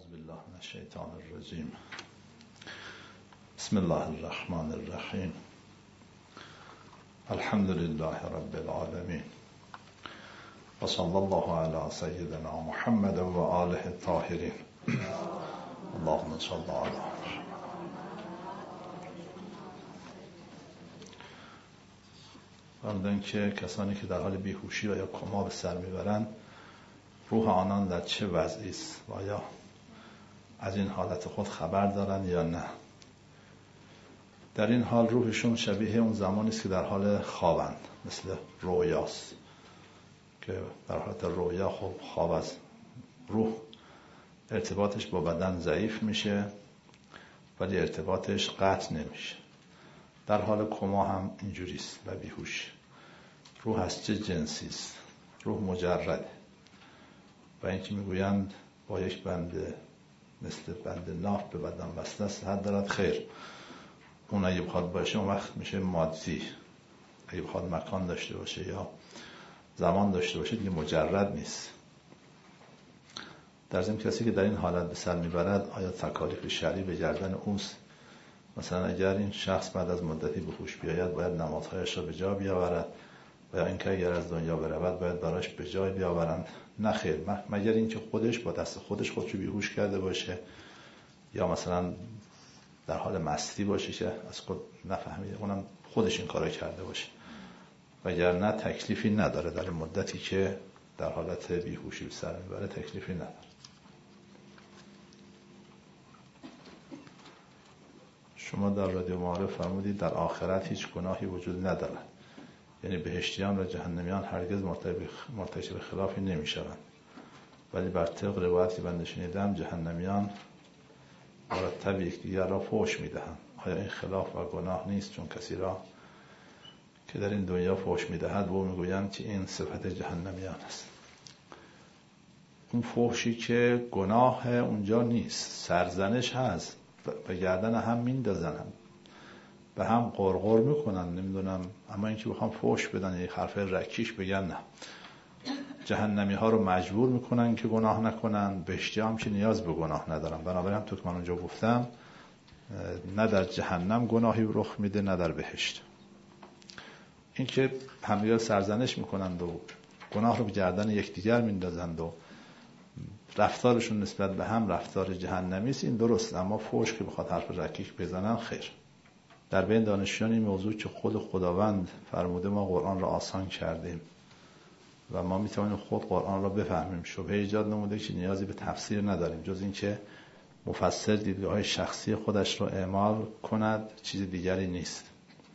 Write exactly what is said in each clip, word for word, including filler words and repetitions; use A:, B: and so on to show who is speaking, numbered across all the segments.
A: اعوذ بالله من الشیطان الرجیم. بسم الله الرحمن الرحیم. الحمد لله رب العالمین و صلی الله علی سیدنا محمد و آله الطاهرین. اللهم صل علی فرمودن که کسانی که در حال بیهوشی و یا کما به سر میبرند روح آنان در چه وضعی است و آیا از این حالت خود خبر دارند یا نه. در این حال روحشون شبیه اون زمانی است که در حال خوابند، مثل رویاست که در حالت رویا خب خواب از روح ارتباطش با بدن ضعیف میشه ولی ارتباطش قطع نمیشه. در حال کما هم اینجوری است و بیهوش. روح از چه جنسی است؟ روح مجرده و اینکه میگویند با یک بند مثل بند ناف به بدن بسته است حد دارد، خیر. اون اگه بخواد باشه اون وقت میشه مادی، اگه بخواد مکان داشته باشه یا زمان داشته باشه دیگه مجرد نیست. در ضمن کسی که در این حالت به سر میبرد آیا تکالیف شرعی به گردن اوست؟ مثلا اگر این شخص بعد از مدتی به هوش بیاید باید نمازهایش را به جا بیاورد و یا اینکه اگر از دنیا برود باید براش به جای بیاورند؟ نه خیر، مگر اینکه خودش با دست خودش خودشو بیهوش کرده باشه یا مثلا در حال مستی باشه که از خود نفهمیده، اونم خودش این کارو کرده باشه، وگرنه تکلیفی نداره. در مدتی که در حالت بیهوشی به سر میبره تکلیفی نداره. شما در رادیو معارف فرمودید در آخرت هیچ گناهی وجود ندارد، یعنی بهشتیان و جهنمیان هرگز مرتکب خلافی نمی شوند، ولی بر طبق روایتی من شنیدم جهنمیان مرتب یکدیگر را فحش می دهند. آیا این خلاف و گناه نیست؟ چون کسی را که در این دنیا فحش می دهد و می گویند که این صفت جهنمیان است. اون فحشی که گناه اونجا نیست، سرزنش هست، به گردن هم میندازن، به هم قرقر میکنن، نمیدونم. اما اینکه بخوام فحش بدن یک حرف رکیش بگن نه. جهنمی ها رو مجبور میکنن که گناه نکنن، بهشتی هم که نیاز به گناه ندارن. بنابراین تو که من اونجا گفتم نه در جهنم گناهی رخ میده نه در بهشت. اینکه همدیگر سرزنش میکنند و گناه رو به گردن یکدیگر میندازند و رفتارشون نسبت به هم رفتار جهنمی است، این درست. اما فحش که بخواد حرف رکیک بزنن خیر. در بین دانشجویان این موضوع که خود خداوند فرموده ما قرآن را آسان کردیم و ما میتوانیم خود قرآن را بفهمیم، شبهه ایجاد نموده که نیازی به تفسیر نداریم جز این که مفسر دیدگاه شخصی خودش را اعمال کند، چیز دیگری نیست.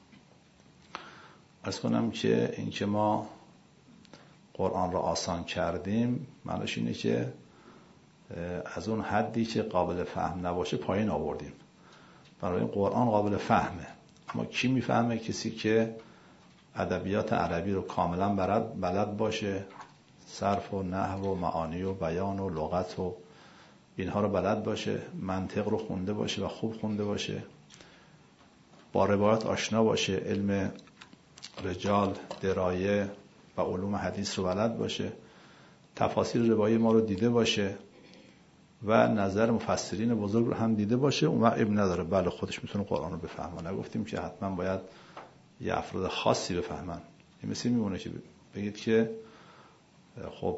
A: عرض کنم که این که ما قرآن را آسان کردیم معنیش اینه که از اون حدی که قابل فهم نباشه پایین آوردیم. برای قرآن قابل فهمه، اما کی میفهمه؟ کسی که ادبیات عربی رو کاملا بلد باشه، صرف و نحو و معانی و بیان و لغت و اینها رو بلد باشه، منطق رو خونده باشه و خوب خونده باشه، با روایات آشنا باشه، علم رجال، درایه و علوم حدیث رو بلد باشه، تفاسیر روایی ما رو دیده باشه و نظر مفسرین بزرگ رو هم دیده باشه. اون وقت ابن نداره، بله خودش میتونه قرآن رو بفهمه. نگفتیم که حتما باید یه افراد خاصی بفهمن. این مثل میمونه که بگید که خب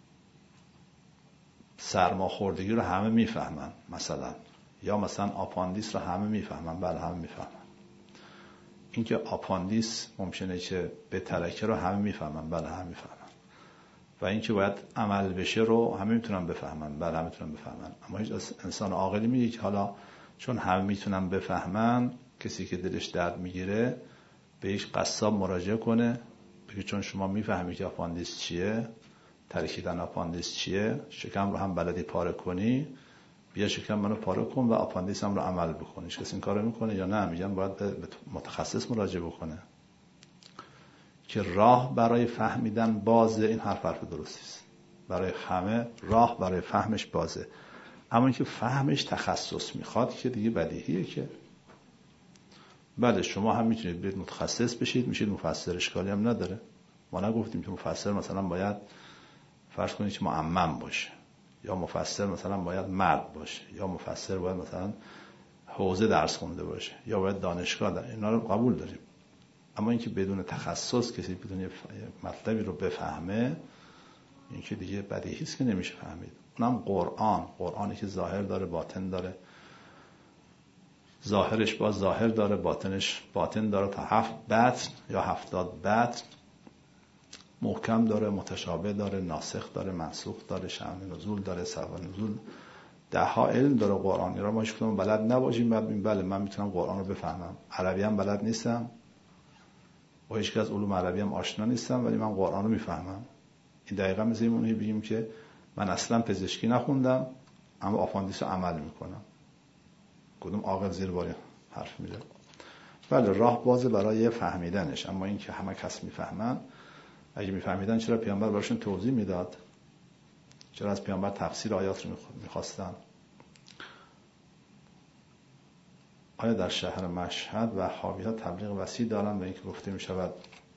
A: سرماخوردگی رو همه میفهمن مثلا، یا مثلا آپاندیس رو همه میفهمن. بله همه میفهمن. اینکه آپاندیس ممکنه که به ترکه رو همه میفهمن. بله همه میفهمن. و اینکه باید عمل بشه رو همه میتونن بفهمن. بله همه میتونن بفهمن. اما هیچ انسان عاقلی میگه که حالا چون همه میتونن بفهمن، کسی که دلش درد میگیره به یک قصاب مراجعه کنه بگه چون شما میفهمی که آپاندیس چیه، ترکیدن آپاندیس چیه، شکم رو هم بلدی پاره کنی، بیا شکم منو پاره کن و آپاندیس هم رو عمل بکنی. کسی این کارو میکنه یا نه؟ میگن باید به متخصص مراجعه بکنه که راه برای فهمیدن بازه. این حرف حرف درستی است. برای همه راه برای فهمش بازه، اما اینکه فهمش تخصص میخواد که دیگه بدیهیه که بله شما هم میتونید برید متخصص بشید، میشید مفسر، اشکالی هم نداره. ما نگفتیم که مفسر مثلا باید فرض کنید که معمم باشه، یا مفسر مثلا باید مرد باشه، یا مفسر باید مثلا حوزه درس خونده باشه، یا باید دانشگاه داره. اینا رو قبول داریم. اما اینکه بدون تخصص کسی بدون مطلبی رو بفهمه، این که دیگه بدیهی است که نمیشه فهمید. اونم قرآن، قرآنی که ظاهر داره باطن داره، ظاهرش با ظاهر داره، باطنش باطن داره، تا هفت بطن یا هفتاد بطن، محکم داره، متشابه داره، ناسخ داره، منسوخ داره، شأن نزول داره، سبب نزول، ده ها علم داره قرآن. را ما هیچکدوم بلد نباشیم، بعد بگیم بله من میتونم قرآن رو بفهمم. عربی هم بلد نیستم، با هیچ از علوم عربی هم آشنا نیستم، ولی من قرآن رو میفهمم. این دقیقاً مثل اینه بگیم که من اصلا پزشکی نخوندم اما آپاندیس رو عمل میکنم. کدوم عاقل زیر بار حرف میده؟ بله راه بازه برای فهمیدنش، اما این که همه کس میفهمن، اگه میفهمیدن چرا پیامبر براشون توضیح میداد؟ چرا از پیامبر تفسیر آیات رو میخواستن؟ آیا در شهر مشهد وهابی‌ها تبلیغ وسیع دارن به اینکه گفته میشود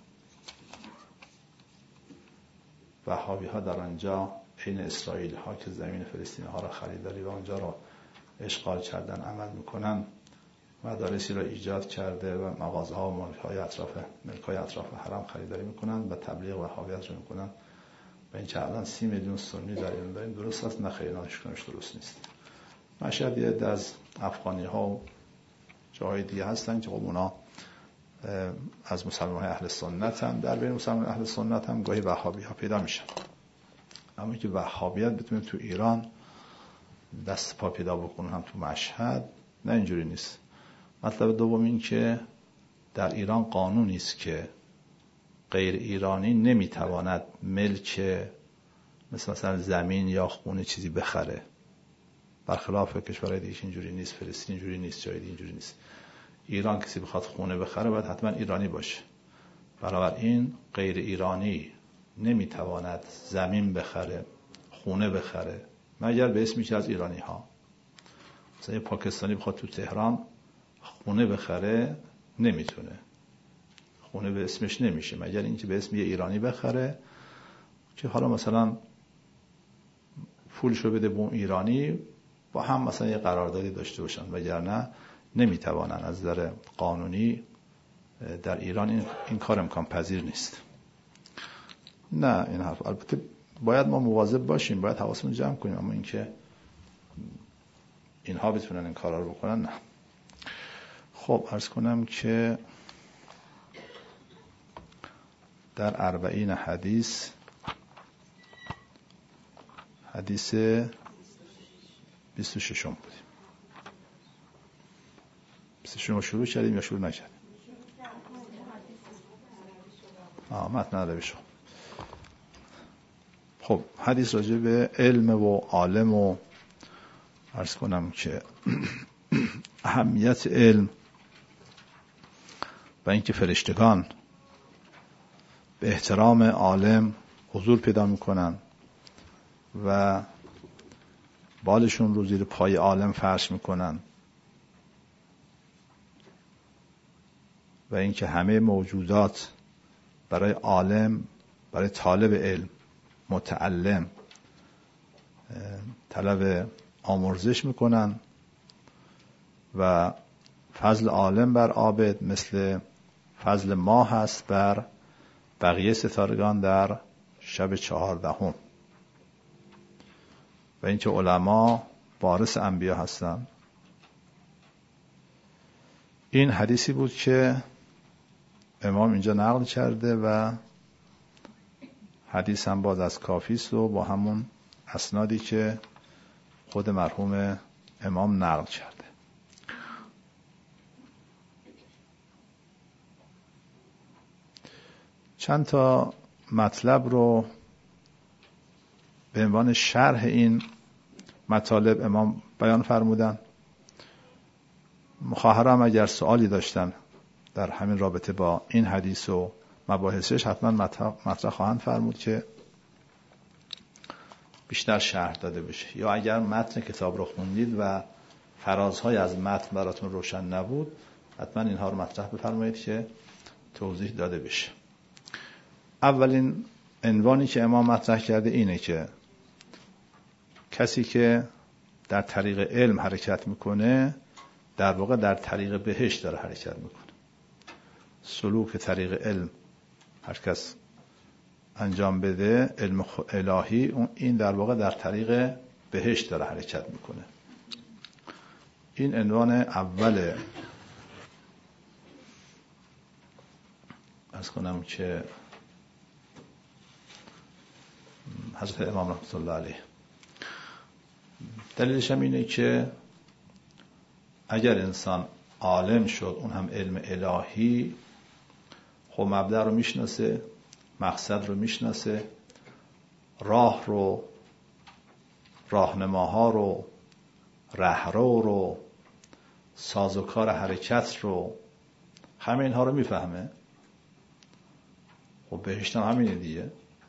A: وهابی‌ها در آنجا عین اسرائیل ها که زمین فلسطین ها را خریداری و آنجا را اشغال کردن عمل میکنن، مدارسی را ایجاد کرده و مغازه ها و ملک‌های اطراف ملک‌های اطراف حرم خریداری میکنن و تبلیغ وهابیت رو میکنن و این که الان سی میلیون سنی در ایران داریم درست است؟ نه خیر، ناشکنش درست نیست. مشهد یه عده از افغانی ها و جاهای دیگه هستن که خب اونا از مسلمان اهل سنت هم، در بین مسلمان اهل سنت هم گاهی وهابی ها پیدا میشن. اما که وهابیت بتونه تو ایران دست پا پیدا بکنه هم تو مشهد، نه اینجوری نیست. مطلب دوم این که در ایران قانونی است که غیر ایرانی نمیتواند ملک مثل مثلا زمین یا خونه چیزی بخره. برخلاف کشورهای دیگه اینجوری نیست، فلسطین اینجوری نیست، جای دیگه اینجوری نیست. ایران کسی بخواد خونه بخره باید حتما ایرانی باشه. بنابراین غیر ایرانی نمیتواند زمین بخره، خونه بخره، مگر به اسم یکی از ایرانی ها. مثلا یه پاکستانی بخواد تو تهران خونه بخره نمیتونه، خونه به اسمش نمیشه، مگر اینکه به اسم یه ایرانی بخره که حالا مثلا پولشو بده به اون ایرانی، با هم مثلا یه قراردادی داشته باشن، وگرنه نمیتوانن. از نظر قانونی در ایران این, این کار امکان پذیر نیست. نه این حرف، البته باید ما مواظب باشیم، باید حواسمون جمع کنیم، اما اینکه اینها بتونن این کارا رو بکنن نه. خب عرض کنم که در اربعین حدیث، حدیث بیست و ششم بودیم. بیست و ششم شروع کردیم یا شروع نکردیم؟ آه متن عربی شو. خب حدیث راجع به علم و عالم و عرض کنم که اهمیت علم و اینکه فرشتگان به احترام عالم حضور پیدا میکنن و بالشون رو زیر پای عالم فرش میکنن و اینکه همه موجودات برای عالم، برای طالب علم، متعلم طلب آمرزش میکنن و فضل عالم بر عابد مثل فضل ماه هست بر بقیه ستارگان در شب چهاردهم و اینکه علما وارث انبیا هستند. این حدیثی بود که امام اینجا نقل کرده و حدیث هم باز از کافی است و با همون اسنادی که خود مرحوم امام نقل کرده. چند تا مطلب رو به عنوان شرح این مطالب امام بیان فرمودن. خواهرام اگر سوالی داشتن در همین رابطه با این حدیث و مباحثش حتما مطرح خواهند فرمود که بیشتر شرح داده بشه، یا اگر متن کتاب رو خوندید و فرازهای از متن براتون روشن نبود حتما اینها رو مطرح بفرمایید که توضیح داده بشه. اولین عنوانی که امام مطرح کرده اینه که کسی که در طریق علم حرکت میکنه در واقع در طریق بهشت داره حرکت میکنه. سلوک طریق علم هر کس انجام بده، علم الهی، این در واقع در طریق بهشت داره حرکت میکنه. این عنوان اول عرض کنم که حضرت امام رحمت الله علیه. دلیلش هم اینه که اگر انسان عالم شد، اون هم علم الهی، خب مبدأ رو میشناسه، مقصد رو میشناسه، راه رو، راهنماها رو، رهرو رو، سازوکار حرکت رو، همه اینها رو میفهمه. خب بهشت هم همینه دیگه.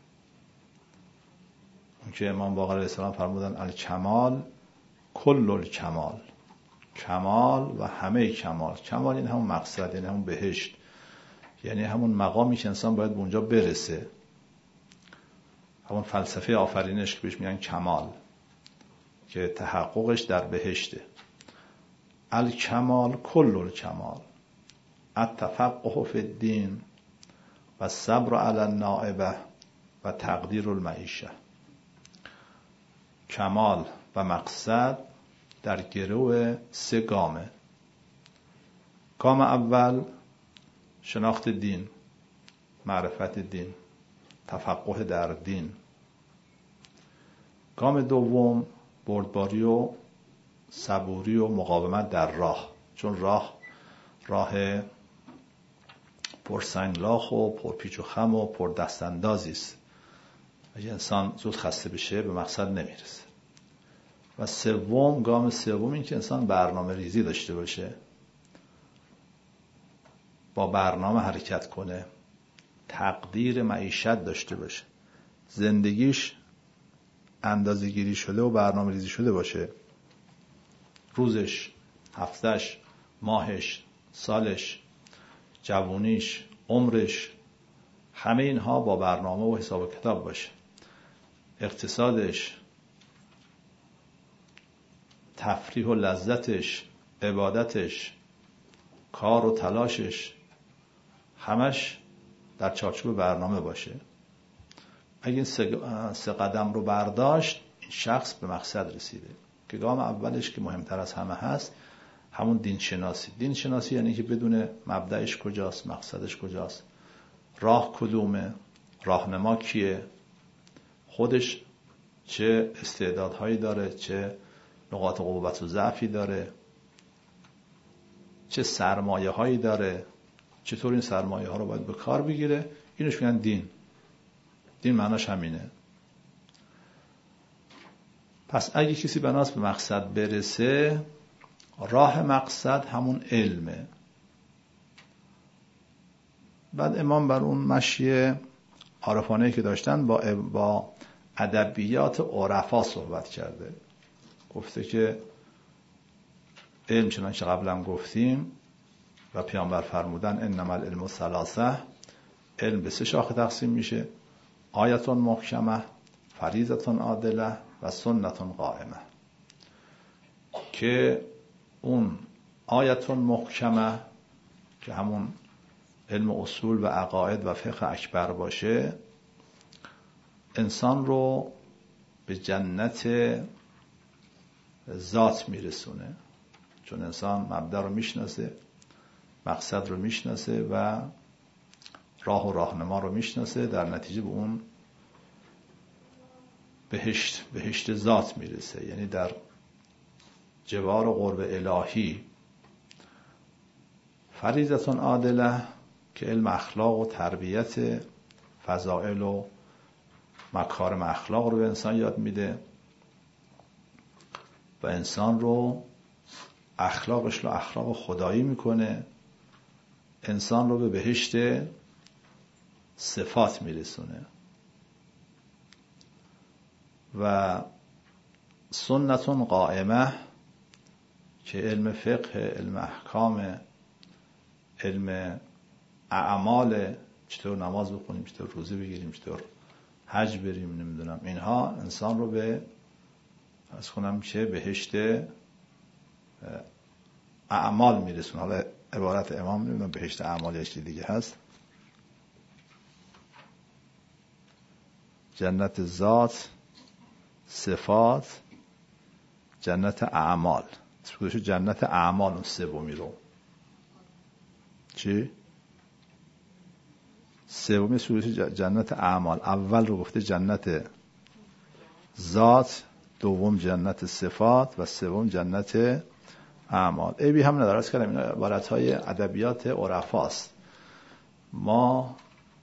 A: اون که امام باقر علیه السلام فرمودن الکمال کل الکمال، کمال و همه کمال. کمال این همون مقصد، یعنی همون بهشت، یعنی همون مقامی که انسان باید به اونجا برسه، همون فلسفه آفرینش که بهش میگن کمال، که تحققش در بهشته. الکمال کل الکمال، التفقه فی الدین و الصبر علی النائبه و تقدیر المعیشه. کمال و مقصد در گرو سه گامه. گام اول شناخت دین، معرفت دین، تفقه در دین. گام دوم بردباری و صبوری و مقاومت در راه، چون راه راه پرسنگلاخ و پرپیچ و خم و پر دستاندازی است. اگه انسان زود خسته بشه به مقصد نمیرسه. و سوم، گام سوم این که انسان برنامه ریزی داشته باشه، با برنامه حرکت کنه، تقدیر معیشت داشته باشه، زندگیش اندازه گیری شده و برنامه ریزی شده باشه، روزش، هفتش، ماهش، سالش، جوونیش، عمرش، همه اینها با برنامه و حساب و کتاب باشه. اقتصادش، تفریح و لذتش، عبادتش، کار و تلاشش، همش در چارچوب برنامه باشه. اگه این سه قدم رو برداشت، این شخص به مقصد رسیده. که گام اولش که مهمتر از همه هست همون دین شناسی. دین شناسی یعنی که بدونه مبدأش کجاست، مقصدش کجاست، راه کدومه، راهنما کیه، خودش چه استعدادهایی داره، چه نقاط قوت و ضعفی داره، چه سرمایه هایی داره، چطور این سرمایه ها رو باید به کار بگیره. اینوش میگن دین. دین معناش همینه. پس اگه کسی بناست به مقصد برسه، راه مقصد همون علمه. بعد امام بر اون مشی عارفانه‌ای که داشتن با با ادبیات عرفا صحبت کرده. گفته که علم چنانچه قبلا گفتیم و پیامبر فرمودن انما العلم ثلاثه، علم به سه شاخه تقسیم میشه: آیتون محکمه، فریضتون عادله و سنتون قائمه. که اون آیتون محکمه که همون علم اصول و عقاید و فقه اکبر باشه، انسان رو به جنت ذات میرسونه، چون انسان مبدأ رو میشناسه، مقصد رو میشناسه و راه و راهنما رو میشناسه، در نتیجه به اون بهشت بهشت ذات میرسه، یعنی در جوار قرب الهی. فریضتون عادله که علم اخلاق و تربیت فضائل و مکارم اخلاق رو به انسان یاد میده و انسان رو اخلاقش رو اخلاق خدایی میکنه، انسان رو به بهشت صفات میرسونه. و سنتون قائمه که علم فقه، علم احکام، علم اعمال، چطور نماز بخونیم، چطور روزه بگیریم، چطور حج بریم، نمیدونم، اینها انسان رو به از کنم که بهشت اعمال میرسون. حالا عبارت امام نمیدونم بهشت اعمال یه دیگه هست. جنت ذات، صفات، جنت اعمال. اسمش جنت اعمال اون سومی رو. چی؟ سومی سورش جنت اعمال. اول رو گفته جنت ذات، دوم جنت صفات و سوم جنت اعمال. عیبی هم نداره. از کلام اینا عبارت‌های ادبیات عرفاست. ما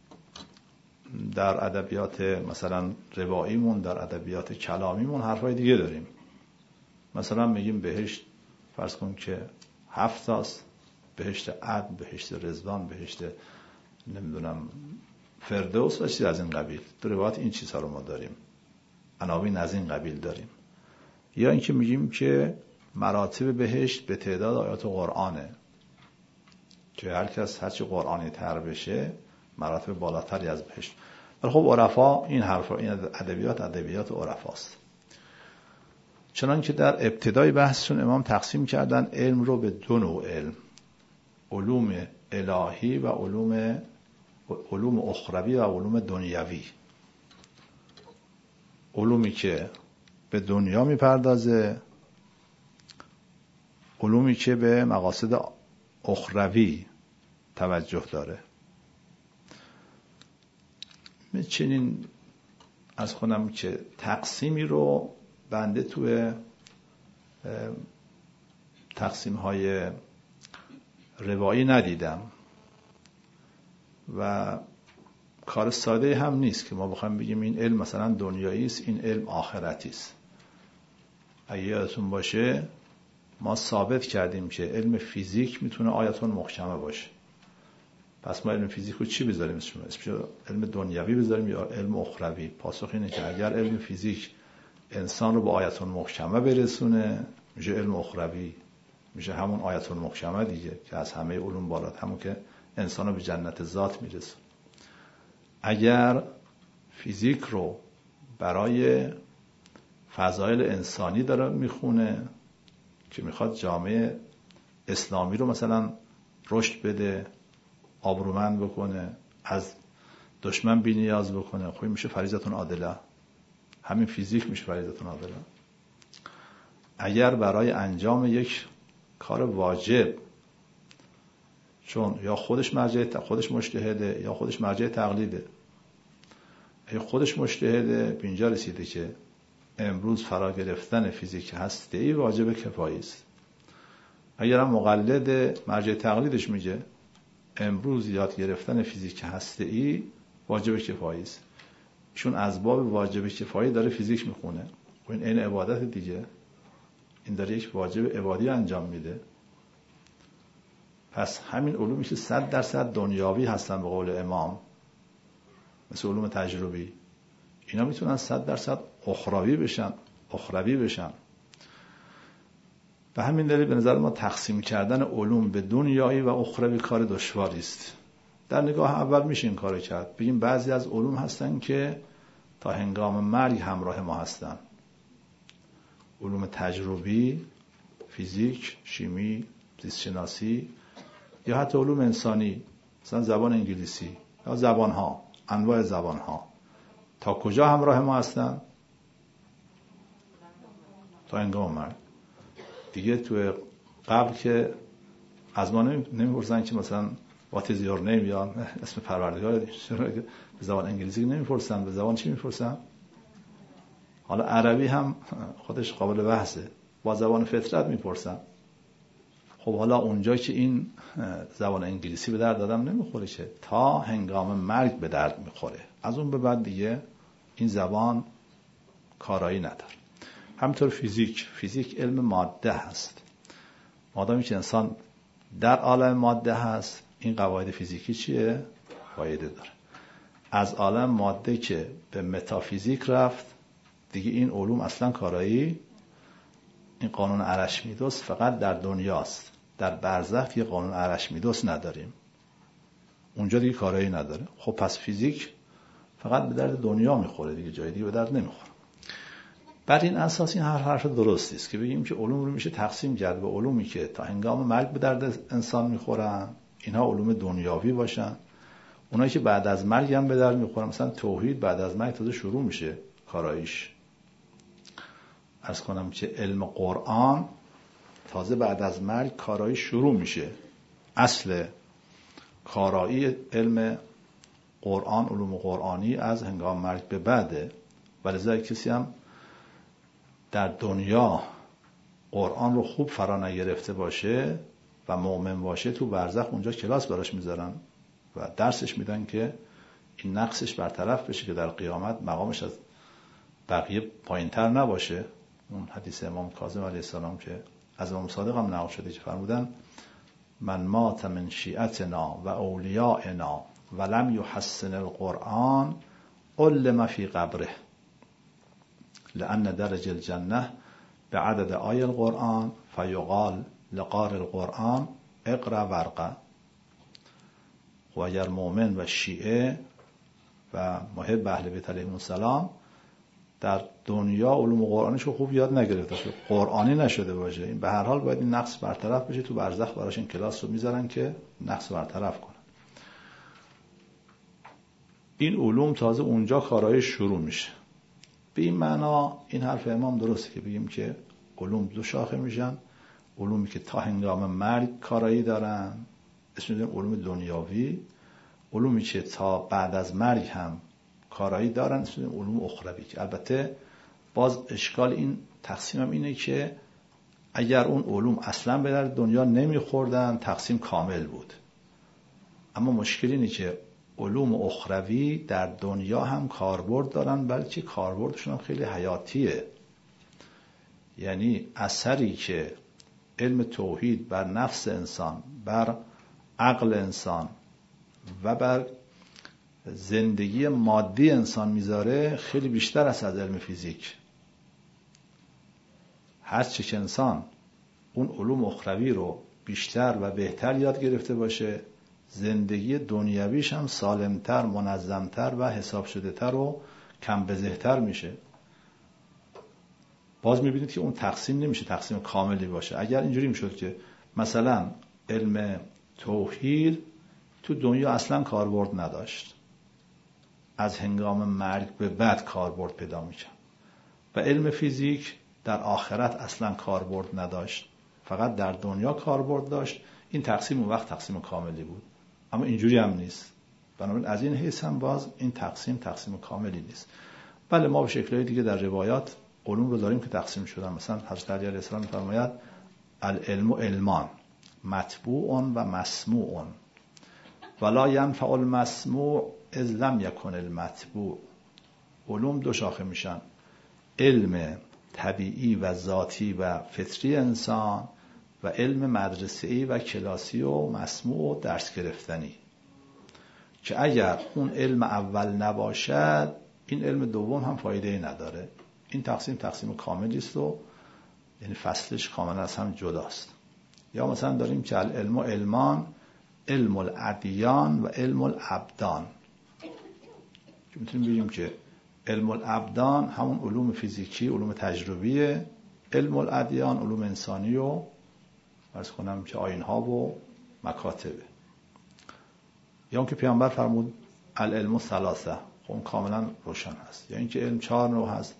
A: در ادبیات مثلا رواییمون، در ادبیات کلامیمون حرفای دیگه داریم. مثلا میگیم بهشت فرض کن که هفت تاست، بهشت عدن، بهشت رضوان، بهشت نمیدونم فردوس و چیز از این قبیل. در روایات این چیزها رو ما داریم، عناوین از این قبیل داریم. یا اینکه میگیم که مراتب بهشت به تعداد آیات قرآنه، که هر کس هرچی قرآنی تر بشه مراتب بالاتری از بهشت. ولی خب عرفا این حرفا، این ادبیات ادبیات عرفاست. چنانکه در ابتدای بحثشون امام تقسیم کردن علم رو به دو نوع علم، علوم الهی و علوم علوم اخروی و علوم دنیوی. علومی که به دنیا میپردازه، علومی که به مقاصد اخروی توجه داره. من چنین از خودم که تقسیمی رو بنده توی تقسیم های روایی ندیدم و کار ساده هم نیست که ما بخوایم بگیم این علم مثلا دنیایی است، این علم آخرتی است. اگه یادتون باشه ما ثابت کردیم که علم فیزیک میتونه آیاتون محکمه باشه. پس ما علم فیزیک رو چی بذاریم اسمش؟ اسمش علم دنیوی بذاریم یا علم اخروی؟ پاسخ اینه که اگر علم فیزیک انسان رو به آیاتون محکمه برسونه میشه علم اخروی، میشه همون آیاتون محکمه دیگه که از همه علوم بالات، همون که انسان رو به جنت ذات میرسونه. اگر فیزیک رو برای فضایل انسانی داره میخونه که میخواد جامعه اسلامی رو مثلا رشد بده، آبرومند بکنه، از دشمن بی نیاز بکنه، خب میشه فریضتون عادله. همین فیزیک میشه فریضتون عادله. اگر برای انجام یک کار واجب، چون یا خودش مرجع خودش مجتهده یا خودش مرجع تقلیده، اگه خودش مجتهده به اینجا رسیده که امروز فرا گرفتن فیزیک هسته‌ای واجب کفایی است. اگر هم مقلد مرجع تقلیدش میگه امروز یاد گرفتن فیزیک هسته‌ای واجب کفایی است، چون از باب واجب کفایی داره فیزیک میخونه و این عین عبادت دیگه، این داره یک واجب عبادی انجام میده. پس همین علومی که صد درصد دنیاوی هستن به قول امام، مثل علوم تجربی، اینا میتونن صد درصد اخروی بشن اخروی بشن. به همین دلیل به نظر ما تقسیم کردن علوم به دنیایی و اخروی کار دشواری است. در نگاه اول میشه این کارو کرد، بگیم بعضی از علوم هستن که تا هنگام مرگ همراه ما هستن، علوم تجربی، فیزیک، شیمی، زیست شناسی، یا حتی علوم انسانی مثلا زبان انگلیسی یا زبانها، انواع زبانها، تا کجا همراه ما هستن؟ تا هنگام مرگ دیگه. تو قبل که از ما نمیپرسن که مثلا what is your name یا اسم پروردگار، به زبان انگلیسی نمیپرسن، به زبان چی میپرسن؟ حالا عربی هم خودش قابل بحثه، با زبان فطرت میپرسن. خب حالا اونجا که این زبان انگلیسی به درد آدم نمیخوره، که تا هنگام مرگ به درد میخوره، از اون به بعد دیگه این زبان کارایی نداره. همینطور فیزیک، فیزیک علم ماده هست. مادامی که انسان در عالم ماده هست، این قواعد فیزیکی چیه؟ قاعده داره. از عالم ماده که به متافیزیک رفت دیگه این علوم اصلا کارایی، این قانون ارشمیدس فقط در دنیاست، در برزخ یه قانون ارشمیدس نداریم، اونجا دیگه کارایی نداره. خب پس فیزیک فقط به درد دنیا میخوره دیگه، جای دیگه به درد نمیخوره. بر این اساس این هر حرف درستی است که بگیم که علوم رو میشه تقسیم کرد به علومی که تا هنگام مرگ به درد انسان میخورن، اینها علوم دنیاوی باشن، اونایی که بعد از مرگ هم به درد میخورن، مثلا توحید بعد از مرگ تازه شروع میشه کاراییش. عرض کنم که علم قرآن تازه بعد از مرگ کارایی شروع میشه. اصل کارایی علم قرآن، علوم قرآنی از هنگام مرگ به بعده. ولذا کسی هم در دنیا قرآن رو خوب فرا نگرفته باشه و مؤمن باشه، تو برزخ اونجا کلاس براش میذارن و درسش میدن که این نقصش برطرف بشه که در قیامت مقامش از بقیه پایینتر نباشه. اون حدیث امام کاظم علیه السلام که از امام صادق هم نقل شده که فرمودن من مات من شیعتنا و اولیائنا ولم یحسن القرآن علم فی قبره لأن درج الجنه بعدد آی القرآن فیقال لقار القرآن اقرأ ورقه. و اگر مؤمن و شیعه و محب اهل بیت علیهم السلام در دنیا علوم قرآنش رو خوب یاد نگرفته باشه، قرآنی نشده باشه، این به هر حال باید این نقص برطرف بشه. تو برزخ براش این کلاس رو میذارن که نقص برطرف کنن. این علوم تازه اونجا کارهای شروع میشه. به این معنا این حرف امام درسته که بگیم که علوم دو شاخه میشن، علومی که تا هنگام مرگ کارایی دارن اسم میدونیم علوم دنیاوی، علومی که تا بعد از مرگ هم کارایی دارن اسم میدونیم علوم اخروی. که البته باز اشکال این تقسیم هم اینه که اگر اون علوم اصلا به در دنیا نمیخوردن تقسیم کامل بود، اما مشکل اینه که علوم اخروی در دنیا هم کاربرد دارن، بلکه کاربردشون هم خیلی حیاتیه. یعنی اثری که علم توحید بر نفس انسان، بر عقل انسان و بر زندگی مادی انسان میذاره خیلی بیشتر است از علم فیزیک. هر چه که انسان اون علوم اخروی رو بیشتر و بهتر یاد گرفته باشه، زندگی دنیویش هم سالمتر، منظمتر و حساب شده تر و کم بزهتر میشه. باز میبینید که اون تقسیم نمیشه تقسیم کاملی باشه. اگر اینجوری میشد که مثلا علم توحید تو دنیا اصلا کاربرد نداشت، از هنگام مرگ به بعد کاربرد پیدا میشه، و علم فیزیک در آخرت اصلا کاربرد نداشت، فقط در دنیا کاربرد داشت، این تقسیم اون وقت تقسیم کاملی بود. اما اینجوری هم نیست. بنابراین از این حیث هم باز این تقسیم تقسیم کاملی نیست. بله ما به شکل‌های دیگه در روایات علوم رو داریم که تقسیم شدن. مثلا حضرت علی علیه السلام می‌فرماید العلم علمان مطبوع و مسموع ولا ينفع المسموع اذ لم يكن المطبوع. علوم دو شاخه میشن، علم طبیعی و ذاتی و فطری انسان و علم مدرسه‌ای و کلاسی و مسموع و درس گرفتنی، که اگر اون علم اول نباشد این علم دوم هم فایده‌ای نداره. این تقسیم تقسیم کاملی است و یعنی فصلش کاملا از هم جداست. یا مثلا داریم که العلم علمان علم الادیان و علم الابدان، که میتونیم بگیم که علم الابدان همون علوم فیزیکی، علوم تجربیه، علم الادیان علوم انسانی و عرض کنم که آیین‌ها و مکاتبه. یا اون که پیامبر فرمود العلم ثلاثه، خب کاملا روشن هست. یا اینکه علم چهار نوع هست.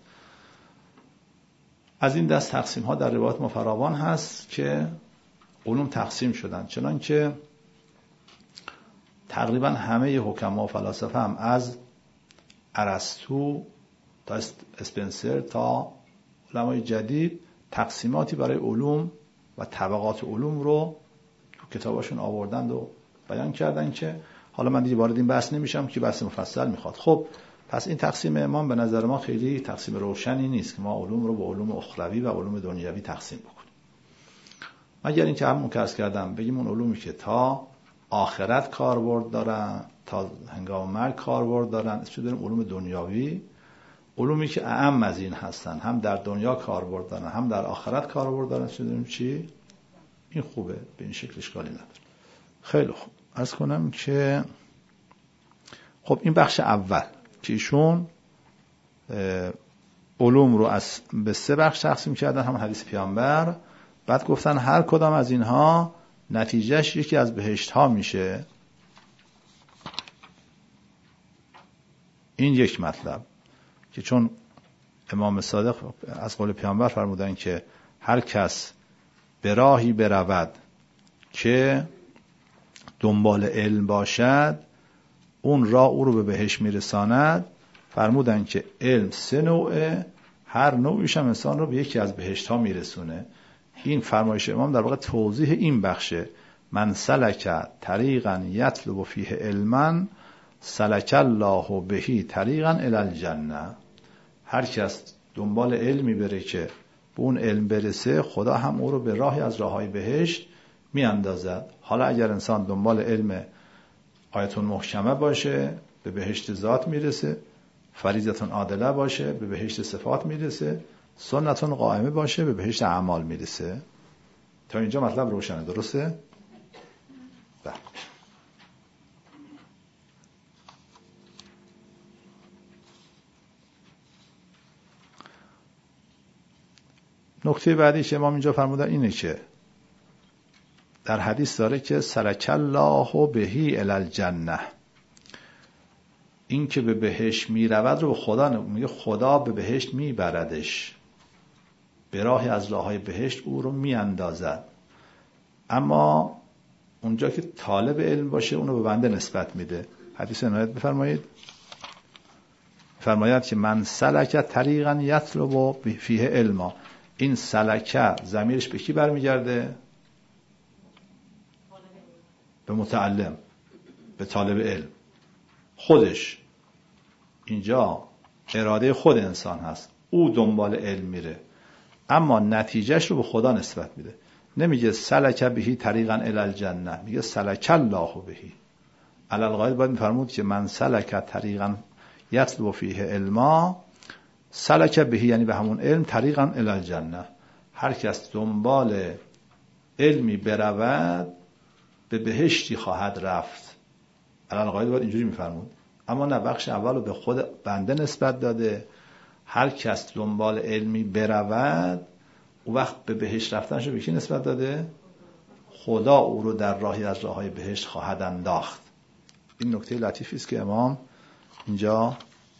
A: از این دست تقسیم ها در روایات ما فراوان هست که علوم تقسیم شدن، چنان که تقریبا همه حکما و فلاسفه هم از ارسطو تا اسپنسر تا علمای جدید تقسیماتی برای علوم و طبقات علوم رو تو کتاباشون آوردند و بیان کردن که حالا من دیگه وارد این بحث نمیشم که بحث مفصل میخواد. خب پس این تقسیم امام به نظر ما خیلی تقسیم روشنی نیست که ما علوم رو به علوم اخروی و علوم دنیوی تقسیم بکنیم، مگر اینکه همون که عرض کردم بگیم اون علومی که تا آخرت کاربرد دارن، تا هنگام مرگ کاربرد دارن اسمش داریم علوم دنیوی. علومی که اعم از این هستن، هم در دنیا کاربرد دارن هم در آخرت کاربرد دارن اسمش داریم چی؟ این خوبه، به این شکل اشکالی نداره. خیلی خوب، عرض کنم که خب این بخش اول که ایشون علوم رو از به سه بخش تقسیم کردن، همون حدیث پیامبر. بعد گفتن هر کدام از اینها نتیجهش یکی از بهشت ها میشه. این یک مطلب که چون امام صادق از قول پیامبر فرمودن که هر کس به راهی برود که دنبال علم باشد اون راه او رو به بهشت میرساند. فرمودن که علم سه نوعه، هر نوعیش هم انسان رو به یکی از بهشت ها میرسونه. این فرمایش امام در واقع توضیح این بخشه: من سلک طریقا یطلب فیه علما سلک الله بهی طریقا الی الجنه. هر کس دنبال علمی بره که به اون علم برسه، خدا هم او رو به راهی از راههای بهشت میاندازد. حالا اگر انسان دنبال علم آیتون محکمه باشه به بهشت ذات میرسه، فریضتون عادله باشه به بهشت صفات میرسه، سنتون قائمه باشه به بهشت اعمال میرسه. تا اینجا مطلب روشنه، درسته؟ بله. نکته بعدی که امام اینجا فرمودن اینه که در حدیث داره که سلک الله بهی الی الجنه. این که به بهشت میرود رو به خدا میگه، خدا به بهشت میبردش، به راهی از راههای بهشت او رو میاندازد. اما اونجا که طالب علم باشه اونو به بنده نسبت میده. حدیث عنایت بفرمایید. فرماید که من سلک طریقا یطلب فیه علما. این سلکه ضمیرش به کی برمیگرده؟ به متعلم، به طالب علم خودش. اینجا اراده خود انسان هست، او دنبال علم میره، اما نتیجهش رو به خدا نسبت میده. نمیگه سلک بهی طریقا الی الجنه، میگه سلک الله بهی. علی القاعده باید میفرمود که من سلک طریقا یطلب فیه علما سلک بهی، یعنی به همون علم، طریقا الی الجنه. هر کس دنبال علمی برود به بهشتی خواهد رفت. علی القاعده باید اینجوری میفرمود. اما نه، بخش اول رو به خود بنده نسبت داده. هر کس دنبال علمی برود، او وقت به بهشت رفتنش رو به کی نسبت داده؟ خدا او رو در راهی از راههای بهشت خواهد انداخت. این نکته لطیفی است که امام اینجا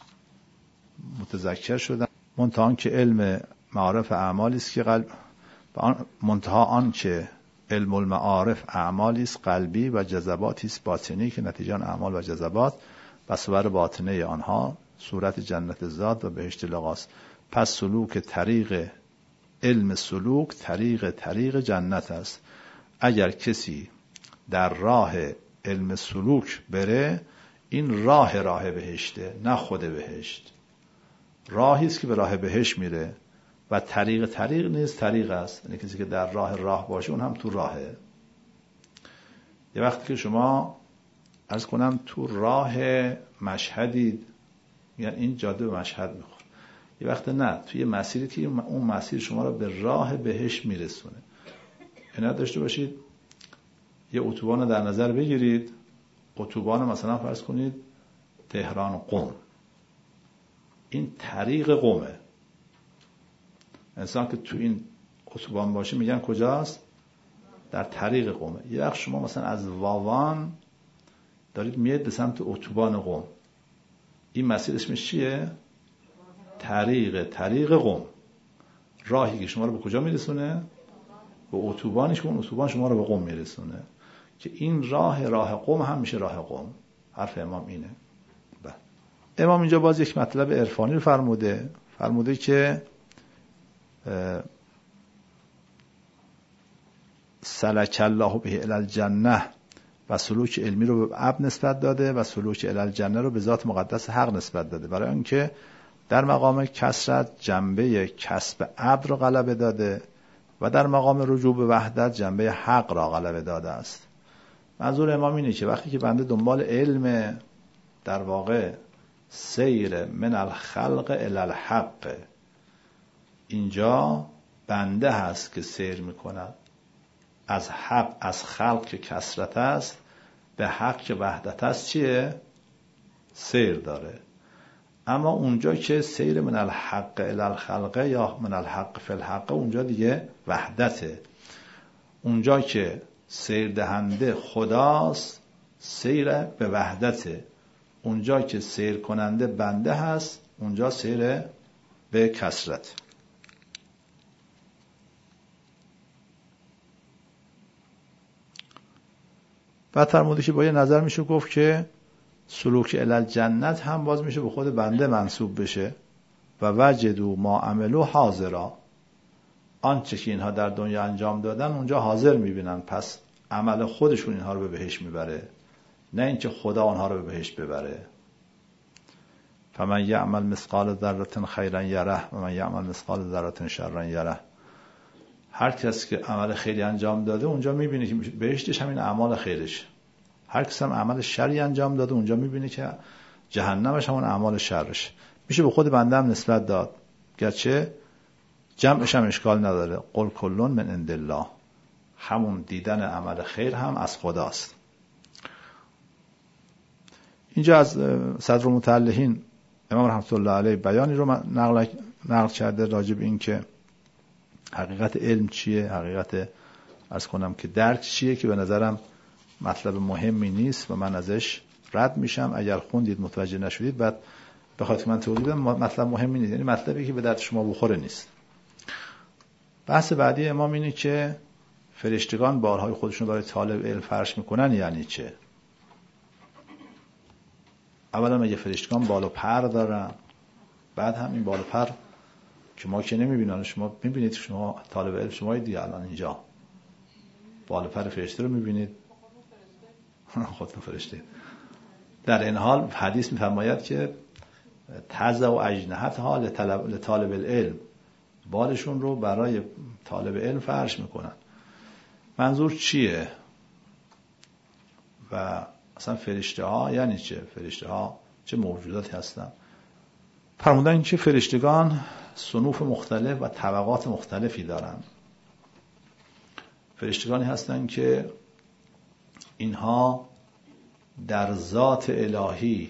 A: متذکر شدن. منتها آن که علم معارف اعمالی است که قلب منتها آن که علم المعارف اعمالی است قلبی و جذباتی است باطنی که نتیجه آن اعمال و جذبات و صور باطنه آنها صورت جنت ذات و بهشت لقاست. پس سلوک طریق علم سلوک طریق طریق جنت است. اگر کسی در راه علم سلوک بره، این راه راه بهشته، نه خود بهشت. راهی است که به راه بهشت میره و طریق طریق نیست، طریق است. یعنی کسی که در راه راه باشه اون هم تو راهه. یه وقتی که شما عرض کنم تو راه مشهدید، یعنی این جاده به مشهد میخوره، یه وقت نه، توی یه مسیری که اون مسیر شما رو به راه بهشت میرسونه. اینا داشته باشید. یه اتوبان رو در نظر بگیرید، اتوبان مثلا فرض کنید تهران قم، این طریق قمه. انسان که تو این اتوبان باشه میگن کجاست؟ در طریق قمه. یه وقت شما مثلا از واوان دارید میاد به سمت اتوبان قم، این مسیر اسمش چیه؟ طریق طریق قم. راهی که شما رو به کجا میرسونه؟ به اتوبانش که اون اتوبان شما رو به قم میرسونه. که این راه راه قم هم میشه راه قم. حرف امام اینه. بله. امام اینجا باز یک مطلب عرفانی رو فرموده. فرموده که سلک الله به الی الجنه و سلوک علمی رو به اب نسبت داده و سلوک الی الجنه رو به ذات مقدس حق نسبت داده، برای اینکه در مقام کثرت جنبه کسب اب رو غلبه داده و در مقام رجوع به وحدت جنبه حق را غلبه داده است. منظور امام اینه که وقتی که بنده دنبال علم، در واقع سیر من الخلق الی الحق، اینجا بنده هست که سیر میکند از حق، از خلق که کثرت است به حق که وحدت است چیه؟ سیر داره. اما اونجا که سیر من الحق الی الخلقه یا من الحق فی الحق، اونجا دیگه وحدته. اونجا که سیر دهنده خداست سیر به وحدته. اونجا که سیر کننده بنده هست اونجا سیر به کثرت. بعد فرموده که با یه نظر میشه گفت که سلوک الی الجنت هم باز میشه به خود بنده منسوب بشه و وجدوا ما عملوا حاضرا، آنچه که اینها در دنیا انجام دادن اونجا حاضر میبینن، پس عمل خودشون اینها رو به بهشت میبره، نه اینکه خدا اونها رو به بهشت ببره. فمن یعمل مثقال ذره خیرا یره و من یعمل مثقال ذره شرا یره. هر کس که عمل خیری انجام داده اونجا میبینه که بهشتش همین اعمال خیرش. هر کس هم عمل شری انجام داده اونجا میبینه که جهنمش همون اعمال شرش. میشه به خود بنده هم نسبت داد، گرچه جمعش هم اشکال نداره. قل کلون من عند الله، همون دیدن عمل خیر هم از خداست. اینجا از صدر المتعلقین امام رحمت الله علیه بیانی رو نقل نقل کرده راجع به این که حقیقت علم چیه، حقیقت عرض کنم که درک چیه، که به نظرم مطلب مهمی نیست و من ازش رد میشم. اگر خوندید متوجه نشدید بعد بخاطر که من توضیح بدم، مطلب مهمی نیست، یعنی مطلبی که به درد شما بخوره نیست. بحث بعدی امام اینه که فرشتگان بارهای خودشون برای طالب علم فرش میکنن یعنی چه؟ اولا مگه فرشتگان بال و پر دارن؟ بعد هم این بال و پر که ما که نمیبینن، شما میبینید، شما طالب علم شما دیگه الان اینجا بال و پر فرشته رو میبینید. خودتون فرشته. در این حال حدیث میفرماید که تزع و اجنحتها لطالب العلم، بالشون رو برای طالب علم فرش میکنن. منظور چیه؟ و اصلا فرشته ها یعنی چه؟ فرشته ها چه موجوداتی هستن؟ فرمودن این که فرشتگان صنوف مختلف و طبقات مختلفی دارن. فرشتگانی هستن که اینها در ذات الهی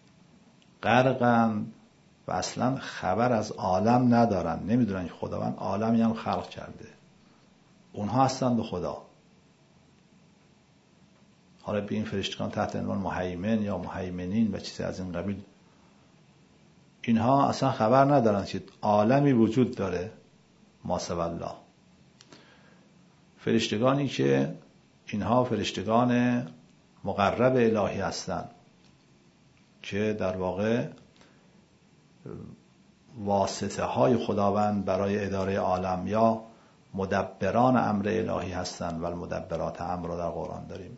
A: غرقن و اصلا خبر از عالم ندارن، نمیدونن که خداوند عالمی هم خلق کرده. اونها هستن به خدا. حالا به این فرشتگان تحت عنوان مهیمن یا مهیمنین و چیزی از این قبیل، اینها اصلا خبر ندارن که عالمی وجود داره ما سوی الله. فرشتگانی که اینها فرشتگان مقرب الهی هستند که در واقع واسطه های خداوند برای اداره عالم یا مدبران امر الهی هستند و المدبرات امر را در قرآن داریم.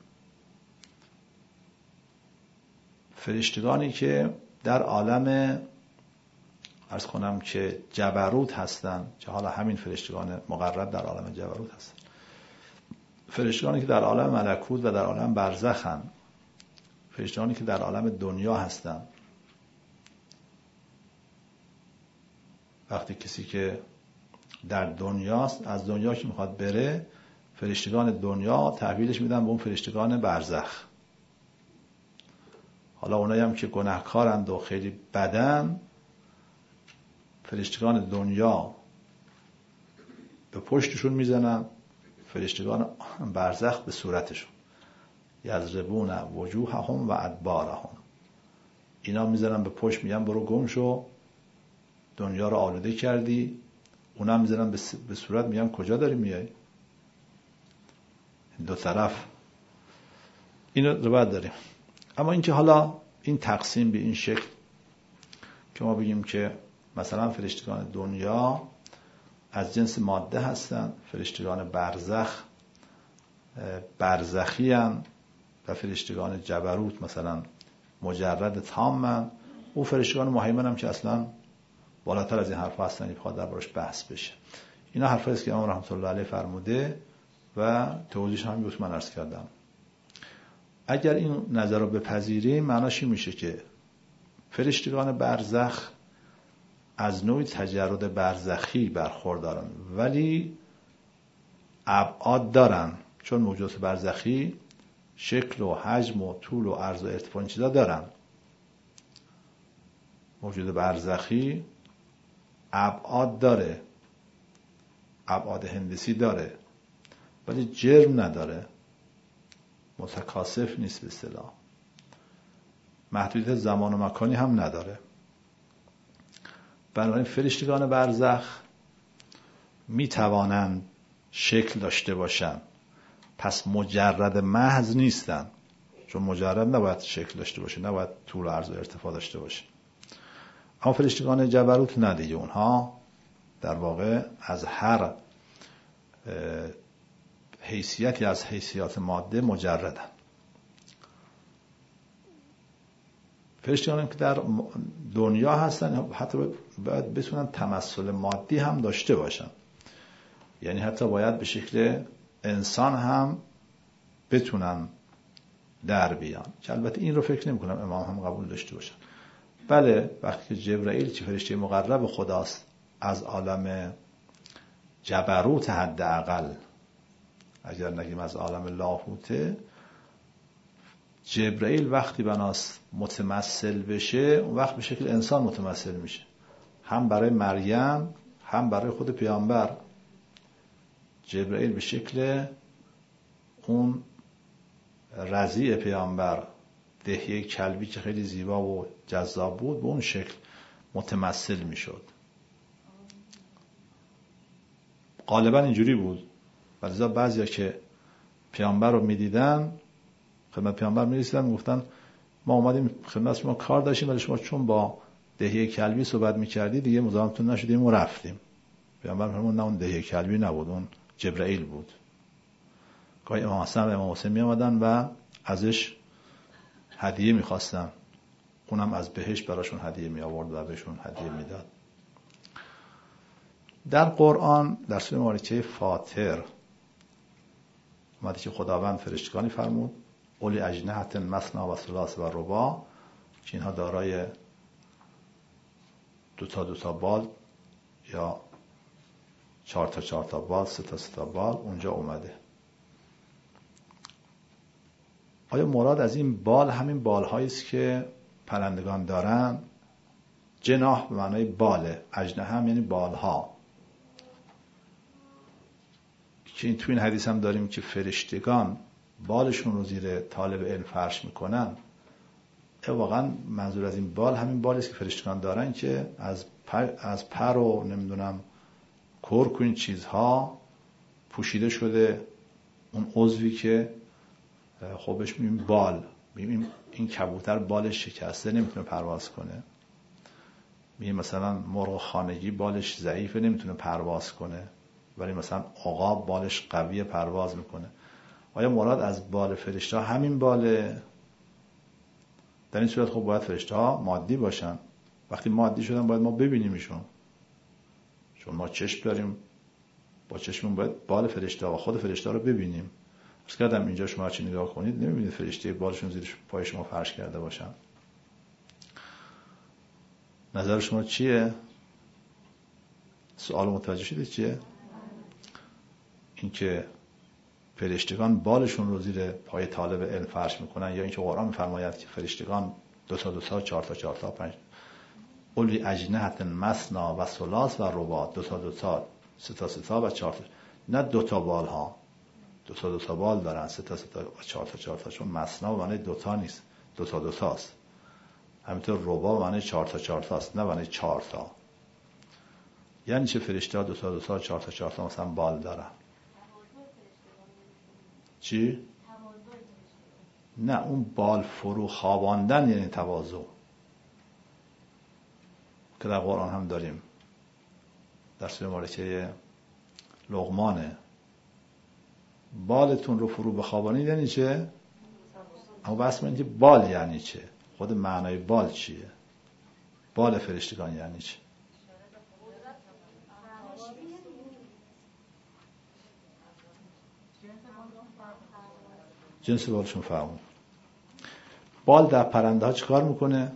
A: فرشتگانی که در عالم عرض کنم که جبروت هستند، که حالا همین فرشتگان مقرب در عالم جبروت هستند. فرشتگانی که در عالم ملکوت و در عالم برزخ هستند. فرشتگانی که در عالم دنیا هستند. وقتی کسی که در دنیاست، از دنیا که میخواد بره، فرشتگان دنیا تحویلش میدن به اون فرشتگان برزخ. حالا اونایی هم که گناهکارند و خیلی بدن، فرشتگان دنیا به پشتشون میزنن، فرشتگان برزخ به صورتشون. یضربون وجوههم و ادبارهم، اینا میزنن به پشت، میگن برو گم شو، دنیا رو آلوده کردی. اونا میزنن به صورت، میگن کجا داری میای. دو طرف اینو رو باید داریم. اما اینکه حالا این تقسیم به این شکل که ما بگیم که مثلا فرشتگان دنیا از جنس ماده هستن، فرشتگان برزخ برزخی هستن و فرشتگان جبروت مثلا مجرد تامن، او فرشتگان مهیمن هم که اصلا بالاتر از این حرف هستن، این بخواد دربارش بحث بشه. اینا حرفایی است که امام رحمت الله علیه فرموده و توضیحش هم بود من عرض کردم. اگر این نظر رو بپذیریم معناش این میشه که فرشتگان برزخ از نوع تجرد برزخی برخوردارن، ولی ابعاد دارن، چون موجودات برزخی شکل و حجم و طول و عرض و ارتفاع این چیزا دارن. موجود برزخی ابعاد داره، ابعاد هندسی داره، ولی جرم نداره، متکاسف نیست به اصطلاح، محدودیت زمان و مکانی هم نداره. بنابراین فرشتگان برزخ می توانند شکل داشته باشند، پس مجرد محض نیستن، چون مجرد نباید شکل داشته باشه، نباید طول و عرض و ارتفاع داشته باشه. اما فرشتگان جبروت نه دیگه، اونها در واقع از هر حیثیتی از حیثیات ماده مجردن. فرشتگانی که در دنیا هستن حتی باید بتونن تمثل مادی هم داشته باشن، یعنی حتی باید به شکل انسان هم بتونن در بیان، که البته این رو فکر نمی کنم امام هم قبول داشته باشن. بله، وقتی که جبرائیل که فرشته مقرب خداست از عالم جبروت حداقل، اگر نگیم از عالم لاهوته، جبرائیل وقتی بناست متمثل بشه اون وقت به شکل انسان متمثل میشه، هم برای مریم هم برای خود پیامبر. جبرائیل به شکل اون رضیع پیامبر، دهیه کلبی که خیلی زیبا و جذاب بود، به اون شکل متمثل میشد. غالبا اینجوری بود. ولی بعضیا که پیامبر رو میدیدن، خدمت پیامبر میرسیدن، میگفتن ما اومدیم خدمت شما کار داشتیم، ولی شما چون با دهیه کلبی صحبت میکردی دیگه مزاحمتون نشدیم و رفتیم. پیامبر فرمود نه، اون دهیه کلبی نبود، اون جبرائیل بود. گاهی امام حسن و امام حسین میامدن و ازش هدیه میخواستن، اونم از بهشت براشون هدیه می آورد و بهشون هدیه میداد. در قرآن در سوره مبارکه فاطر اومده که خداوند فرشتگانی فرمود اولی اجنحة مثنی و ثلاث و رباع، که اینها دارای دو تا دو تا بال یا چهار تا چهار تا بال، سه تا سه تا بال اونجا اومده. آیا مراد از این بال همین بال‌هایی است که پرندگان دارن؟ جناح به معنای باله، اجنحه هم یعنی بالها، که این تو این حدیث هم داریم که فرشتگان بالشون رو زیر طالب علم فرش میکنن. واقعا منظور از این بال همین بالی است که فرشتگان دارن که از پر از پر و نمیدونم کرک و این چیزها پوشیده شده، اون عضوی که خودش میگیم بال. میگیم این کبوتر بالش شکسته نمیتونه پرواز کنه، میگیم مثلا مرغ خانگی بالش ضعیفه نمیتونه پرواز کنه، ولی مثلا عقاب بالش قویه پرواز میکنه. آیا مراد از بال فرشته ها همین باله؟ در این صورت خب باید فرشته ها مادی باشن. وقتی مادی شدن باید ما ببینیمشون، چون ما چشم داریم، با چشمون باید بال فرشته ها و خود فرشته ها رو ببینیم. از کردم اینجا شما چی نگاه کنید نمیبینید فرشته بالشون زیر پای شما فرش کرده باشن. نظر شما چیه؟ سوال متوجه شدید چیه؟ اینکه فرشتگان بالشون رو زیر پای طالب علم فرش میکنن، یا اینکه قرآن میفرماید که فرشتگان دو تا دو تا چهار تا چهار تا پنج اولی اجنحة مثنی و ثلاث و رباع، دو تا دو تا سه تا سه تا و چهار تا، نه دو تا بال ها، دو تا دو تا بال دارن، سه تا سه تا و چهار تا چهار تا، چون مثنی به معنی دو تا نیست، دو تا دو تاست. همینطور رباع به معنی چهار تا چهار تاست، نه به معنی چهار تا. یعنی چه فرشته ها دو تا دو تا چهار تا چهار تا مثلا بال دارن؟ چی؟ نه، اون بال فرو خواباندن یعنی تواضع که در قرآن هم داریم. در سوره مبارکه لقمانه، بالتون رو فرو بخوابانید یعنی چه؟ اما بحث من که بال یعنی چه؟ خود معنای بال چیه؟ بال فرشتگان یعنی چه؟ جنس بالشون فرمون. بال در پرنده ها چیکار میکنه؟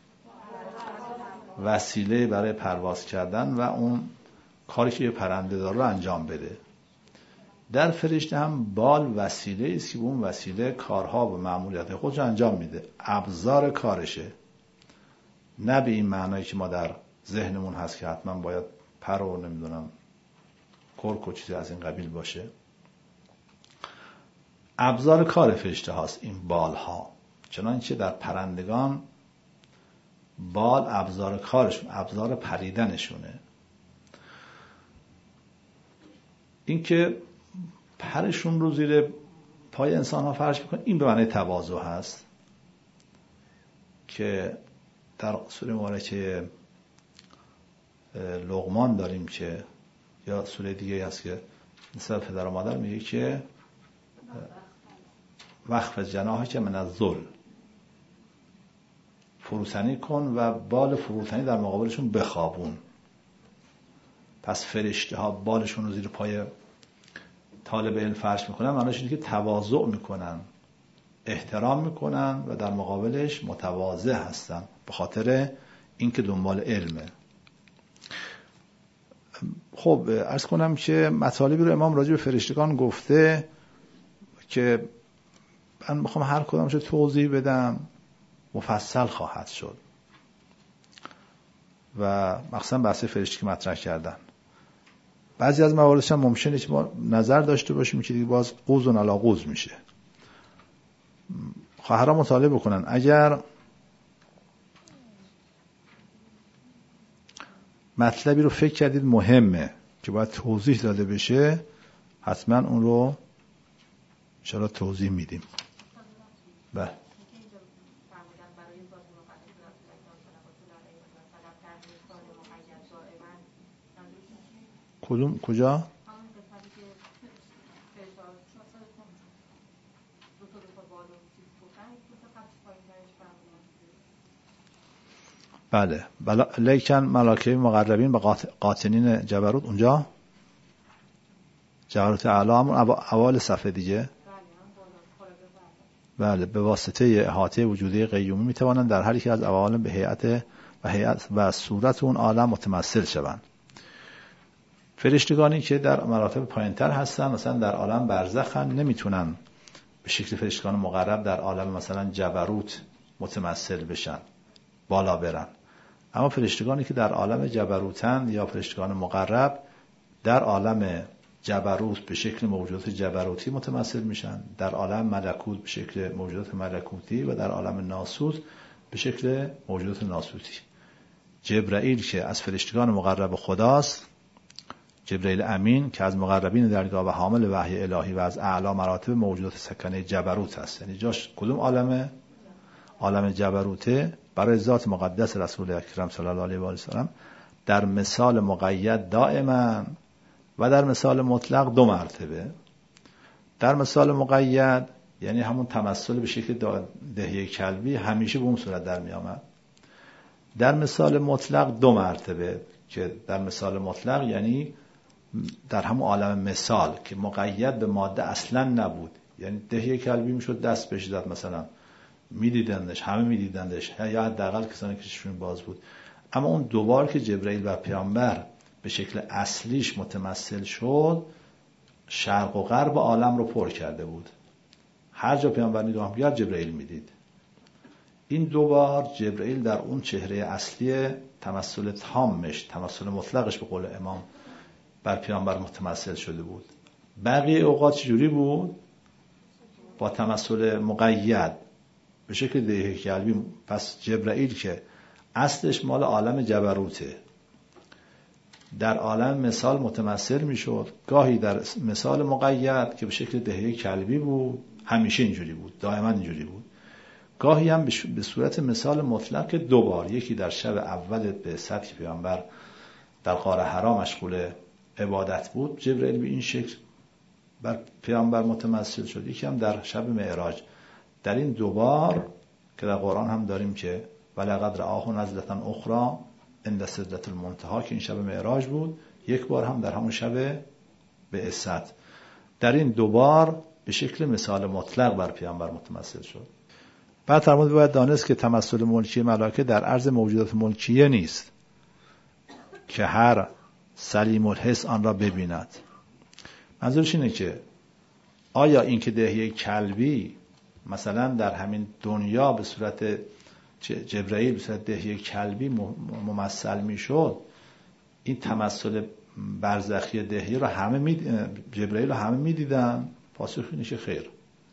A: وسیله برای پرواز کردن و اون کاری که یه پرنده داره رو انجام بده. در فرشته هم بال وسیله است که اون وسیله کارها و مأموریت خودش انجام میده، ابزار کارشه. نه به این معنایی که ما در ذهنمون هست که حتما باید پر و نمیدونم کرک و چیزی از این قبیل باشه. ابزار کار فرشته هاست این بال ها، چنانچه در پرندگان بال ابزار کارشون، ابزار پریدنشونه. این که پرشون رو زیر پای انسان ها فرش میکنه، این به معنی تواضع هست که در سوره مبارکه لقمان داریم که، یا سوره دیگه هست که نسبت پدر و مادر میگه که وقف جناحه که من از ذل، فروتنی کن و بال فروتنی در مقابلشون بخوابون. پس فرشته ها بالشون رو زیر پای طالب علم فرش میکنن، معنیش اینه که تواضع میکنن، احترام میکنن و در مقابلش متواضع هستن به خاطر اینکه دنبال علمه. خب عرض کنم که مطالبی رو امام راجع به فرشتگان گفته که من میخوام هر کدامش رو توضیح بدم، مفصل خواهد شد و مخصوصا بحث فرشته که مطرح کردن. بعضی از مواردش هم ممکنه که ما نظر داشته باشیم که دیگه باز قوزون علا قوز میشه. خواهرها مطالعه بکنن، اگر مطلبی رو فکر کردید مهمه که باید توضیح داده بشه، حتما اون رو انشاءالله توضیح میدیم. بله. کدوم کجا؟ بله بلا لیکن ملائکه مقربین به قاطنین جبروت، اونجا جبروت اعلی همون اول صفحه دیگه. بله به واسطه احاطه وجودی قیومی میتوانند در هر یک از عوالم به هیئت و هیئت و صورت اون عالم متمثل شوند. فرشتگانی که در مراتب پایینتر هستن، مثلا در عالم برزخ هم نمیتونن به شکل فرشتگان مقرب در عالم مثلا جبروت متمثل بشن، بالا برن. اما فرشتگانی که در عالم جبروتن یا فرشتگان مقرب در عالم جبروت به شکل موجودات جبروتی متمثل میشن، در عالم ملکوت به شکل موجودات ملکوتی و در عالم ناسوت به شکل موجودات ناسوتی. جبرائیل که از فرشتگان مقرب خداست، جبرائیل امین که از مقربین درگاه و حامل وحی الهی و از اعلی مراتب موجودات سکنه جبروت هست. یعنی جاش کدوم عالمه؟ عالم جبروته. برای ذات مقدس رسول اکرم صلی الله علیه و آله و سلم در مثال مقید دائما و در مثال مطلق دو مرتبه. در مثال مقید یعنی همون تمثل به شکل دهیه کلبی همیشه به اون صورت در می آمد. در مثال مطلق دو مرتبه که در مثال مطلق یعنی در همون عالم مثال که مقید به ماده اصلا نبود، یعنی دهیه کلبی میشد دست بهش زد، مثلا میدیدندش، همه میدیدندش یا حداقل کسانی که چشمشون باز بود. اما اون دوبار که جبرائیل و پیامبر به شکل اصلیش متمثل شد، شرق و غرب عالم رو پر کرده بود. هر جا پیامبر نگاه می‌کرد جبرائیل میدید. این دوبار جبرائیل در اون چهره اصلی تمثل تامش، تمثل مطلقش به قول امام بر پیامبر متمثل شده بود. بقیه اوقات چجوری بود؟ با تمثل مقید به شکل دهیه کلبی. پس جبرائیل که اصلش مال عالم جبروته، در عالم مثال متمثل میشد، گاهی در مثال مقید که به شکل دهیه کلبی بود، همیشه اینجوری بود، دائما اینجوری بود. گاهی هم به صورت مثال مطلق دوبار، یکی در شب اول به سطح پیامبر در غار حرا مشغول عبادت بود، جبرائیل به این شکل بر پیامبر متمثل شد، یکی هم در شب معراج. در این دوبار که در قرآن هم داریم که ولقد رآه نزلة اخری عند سدرة المنتهی که این شب معراج بود، یک بار هم در همون شب بعثت. در این دوبار به شکل مثال مطلق بر پیامبر متمثل شد. بعد فرمود باید دانست که تمثل ملکی ملائکه در عرض موجودات ملکیه نیست که هر سلیم الحس آن را ببیند. منظورش اینه که آیا این که دهیه کلبی مثلا در همین دنیا به صورت جبرائیل به صورت دهیه کلبی ممثل میشد، این تمثل برزخی دهیه رو همه می جبرائیل رو همه میدیدن؟ پاسخ اینه خیر.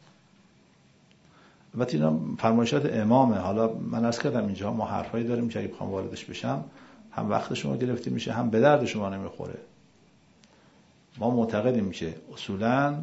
A: البته اینا فرمایشات امامه. حالا من عرض کردم اینجا ما حرفایی داریم که اگه بخوام واردش بشم هم وقت شما گرفته میشه، هم به درد شما نمیخوره. ما معتقدیم که اصولاً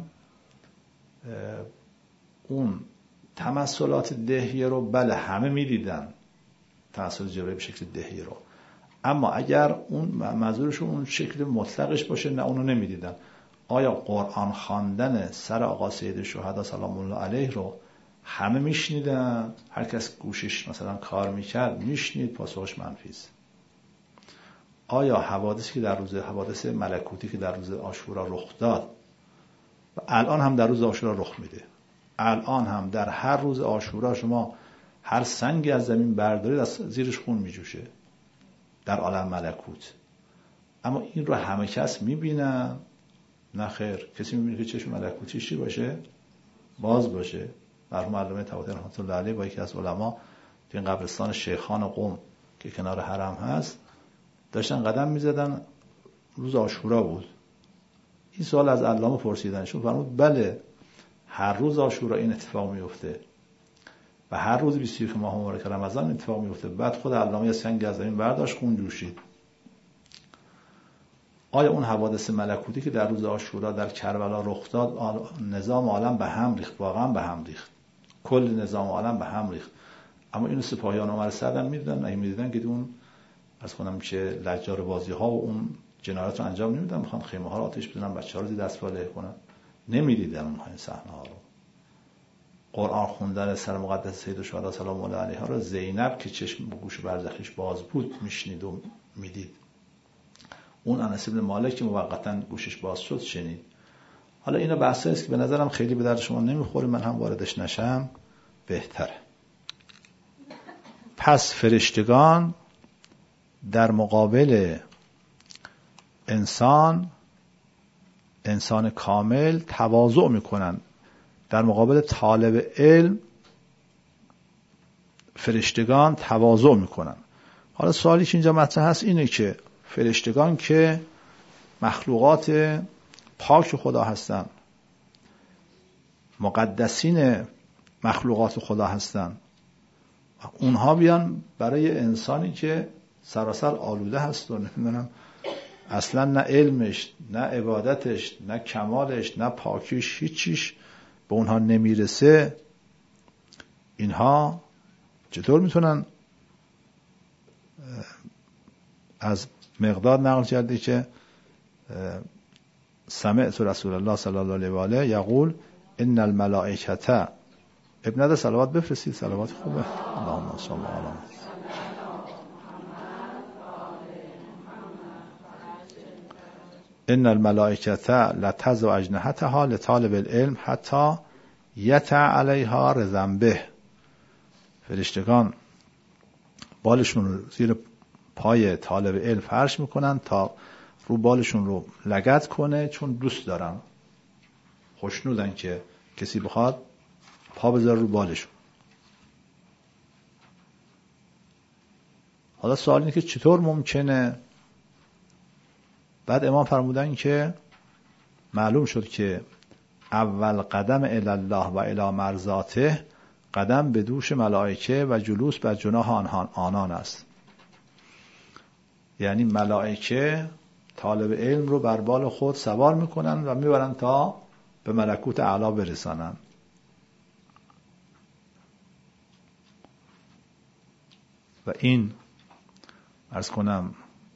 A: اون تمثلات دهیه رو بله همه میدیدن، تمثل جبرائیل به شکل دهیه رو، اما اگر اون منظورشون اون شکل مطلقش باشه نه اونو نمیدیدن. آیا قرآن خواندن سر آقا سید شهدا سلام الله علیه رو همه میشنیدن؟ هر کس گوشش مثلا کار میکرد میشنید؟ پاسخش منفی است. آیا حوادثی که در روز حوادث ملکوتی که در روز عاشورا رخ داد و الان هم در روز عاشورا رخ میده، الان هم در هر روز عاشورا شما هر سنگی از زمین بردارید از زیرش خون میجوشه در عالم ملکوت، اما این رو همه کس میبینن؟ نه خیر. کسی میبینه که چشم ملکوتیش چی باشه؟ باز باشه. مرحوم علامه طباطبایی رحمت الله علیه با یکی از علما این قبرستان شیخان قم که کنار حرم هست داشتن قدم میزدن، روز عاشورا بود. این سوال از علامه پرسیدن، شون فرمود بله هر روز عاشورا این اتفاق میفته و هر روز بیست و یک ماه مبارک رمضان اتفاق میفته. بعد خود علامه سنگ از زمین برداشت خون جوشید. آیا اون حوادث ملکوتی که در روز عاشورا در کربلا رخ داد نظام عالم به هم ریخت؟ واقعا به هم ریخت، کل نظام عالم به هم ریخت. اما اینو سپاهیان عمر سعد هم میدیدن؟ نه میدیدن که اون از خودم که لجار بازی ها و اون جنایات رو انجام نمیدن، میخوان خیمه ها رو آتش بزنن، بچه‌ها رو زیر دست له کنن. نمیدیدن اونها این صحنه ها رو. قرآن خوندن سر مقدس سید الشهدا سلام الله علیها رو زینب که چشم و گوش برزخیش باز بود میشنید و میدید. اون انس بن مالک که موقتا گوشش باز شد شنید. حالا اینا بحثایی است که به نظرم خیلی به درد شما نمیخوره، من هم واردش نشم بهتره. پس فرشتگان در مقابل انسان انسان کامل تواضع میکنن، در مقابل طالب علم فرشتگان تواضع میکنن. حالا سوالی که اینجا مطرح هست اینه که فرشتگان که مخلوقات پاک خدا هستن، مقدسین مخلوقات خدا هستن، اونها بیان برای انسانی که سراسر آلوده هست و نمیدونم اصلا نه علمش نه عبادتش نه کمالش نه پاکیش هیچیش به اونها نمیرسه، اینها چطور میتونن؟ از مقداد نقل کرده که سمعت رسول الله صلی الله علیه و آله یقول ان الملائکه ابن عده صلوات بفرستید، صلوات خوبه. اللهم صل علی ان الملائکه لتضع اجنحتها لطالب العلم حتی یتع علیها رذنبه. فرشتگان بالشون رو زیر پای طالب علم فرش میکنن تا رو بالشون رو لگد کنه، چون دوست دارن، خوشنودن که کسی بخواد پا بذاره رو بالشون. حالا سوال اینه که چطور ممکنه؟ بعد امام فرمودن که معلوم شد که اول قدم الی الله و الی مرضاته قدم به دوش ملائکه و جلوس بر جناح آنان آنان است. یعنی ملائکه طالب علم رو بر بال خود سوار میکنن و میبرن تا به ملکوت اعلی برسانن. و این عرض کنم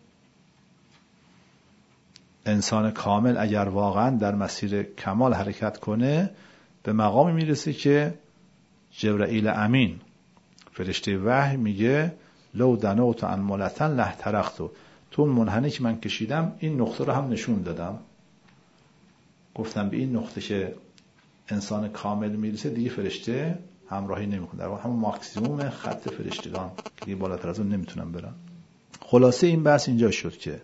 A: انسان کامل اگر واقعا در مسیر کمال حرکت کنه به مقامی میرسه که جبرائیل امین فرشته وحی میگه لو دنوت عن ملتن لحترقتو، تو منحنی که من کشیدم این نقطه رو هم نشون دادم، گفتم به این نقطه که انسان کامل میرسه دیگه فرشته همراهی نمیکنه، در واقع همون ماکسیموم خط فرشتگان که دیگه بالاتر از اون نمیتونن برن. خلاصه این بحث اینجا شد که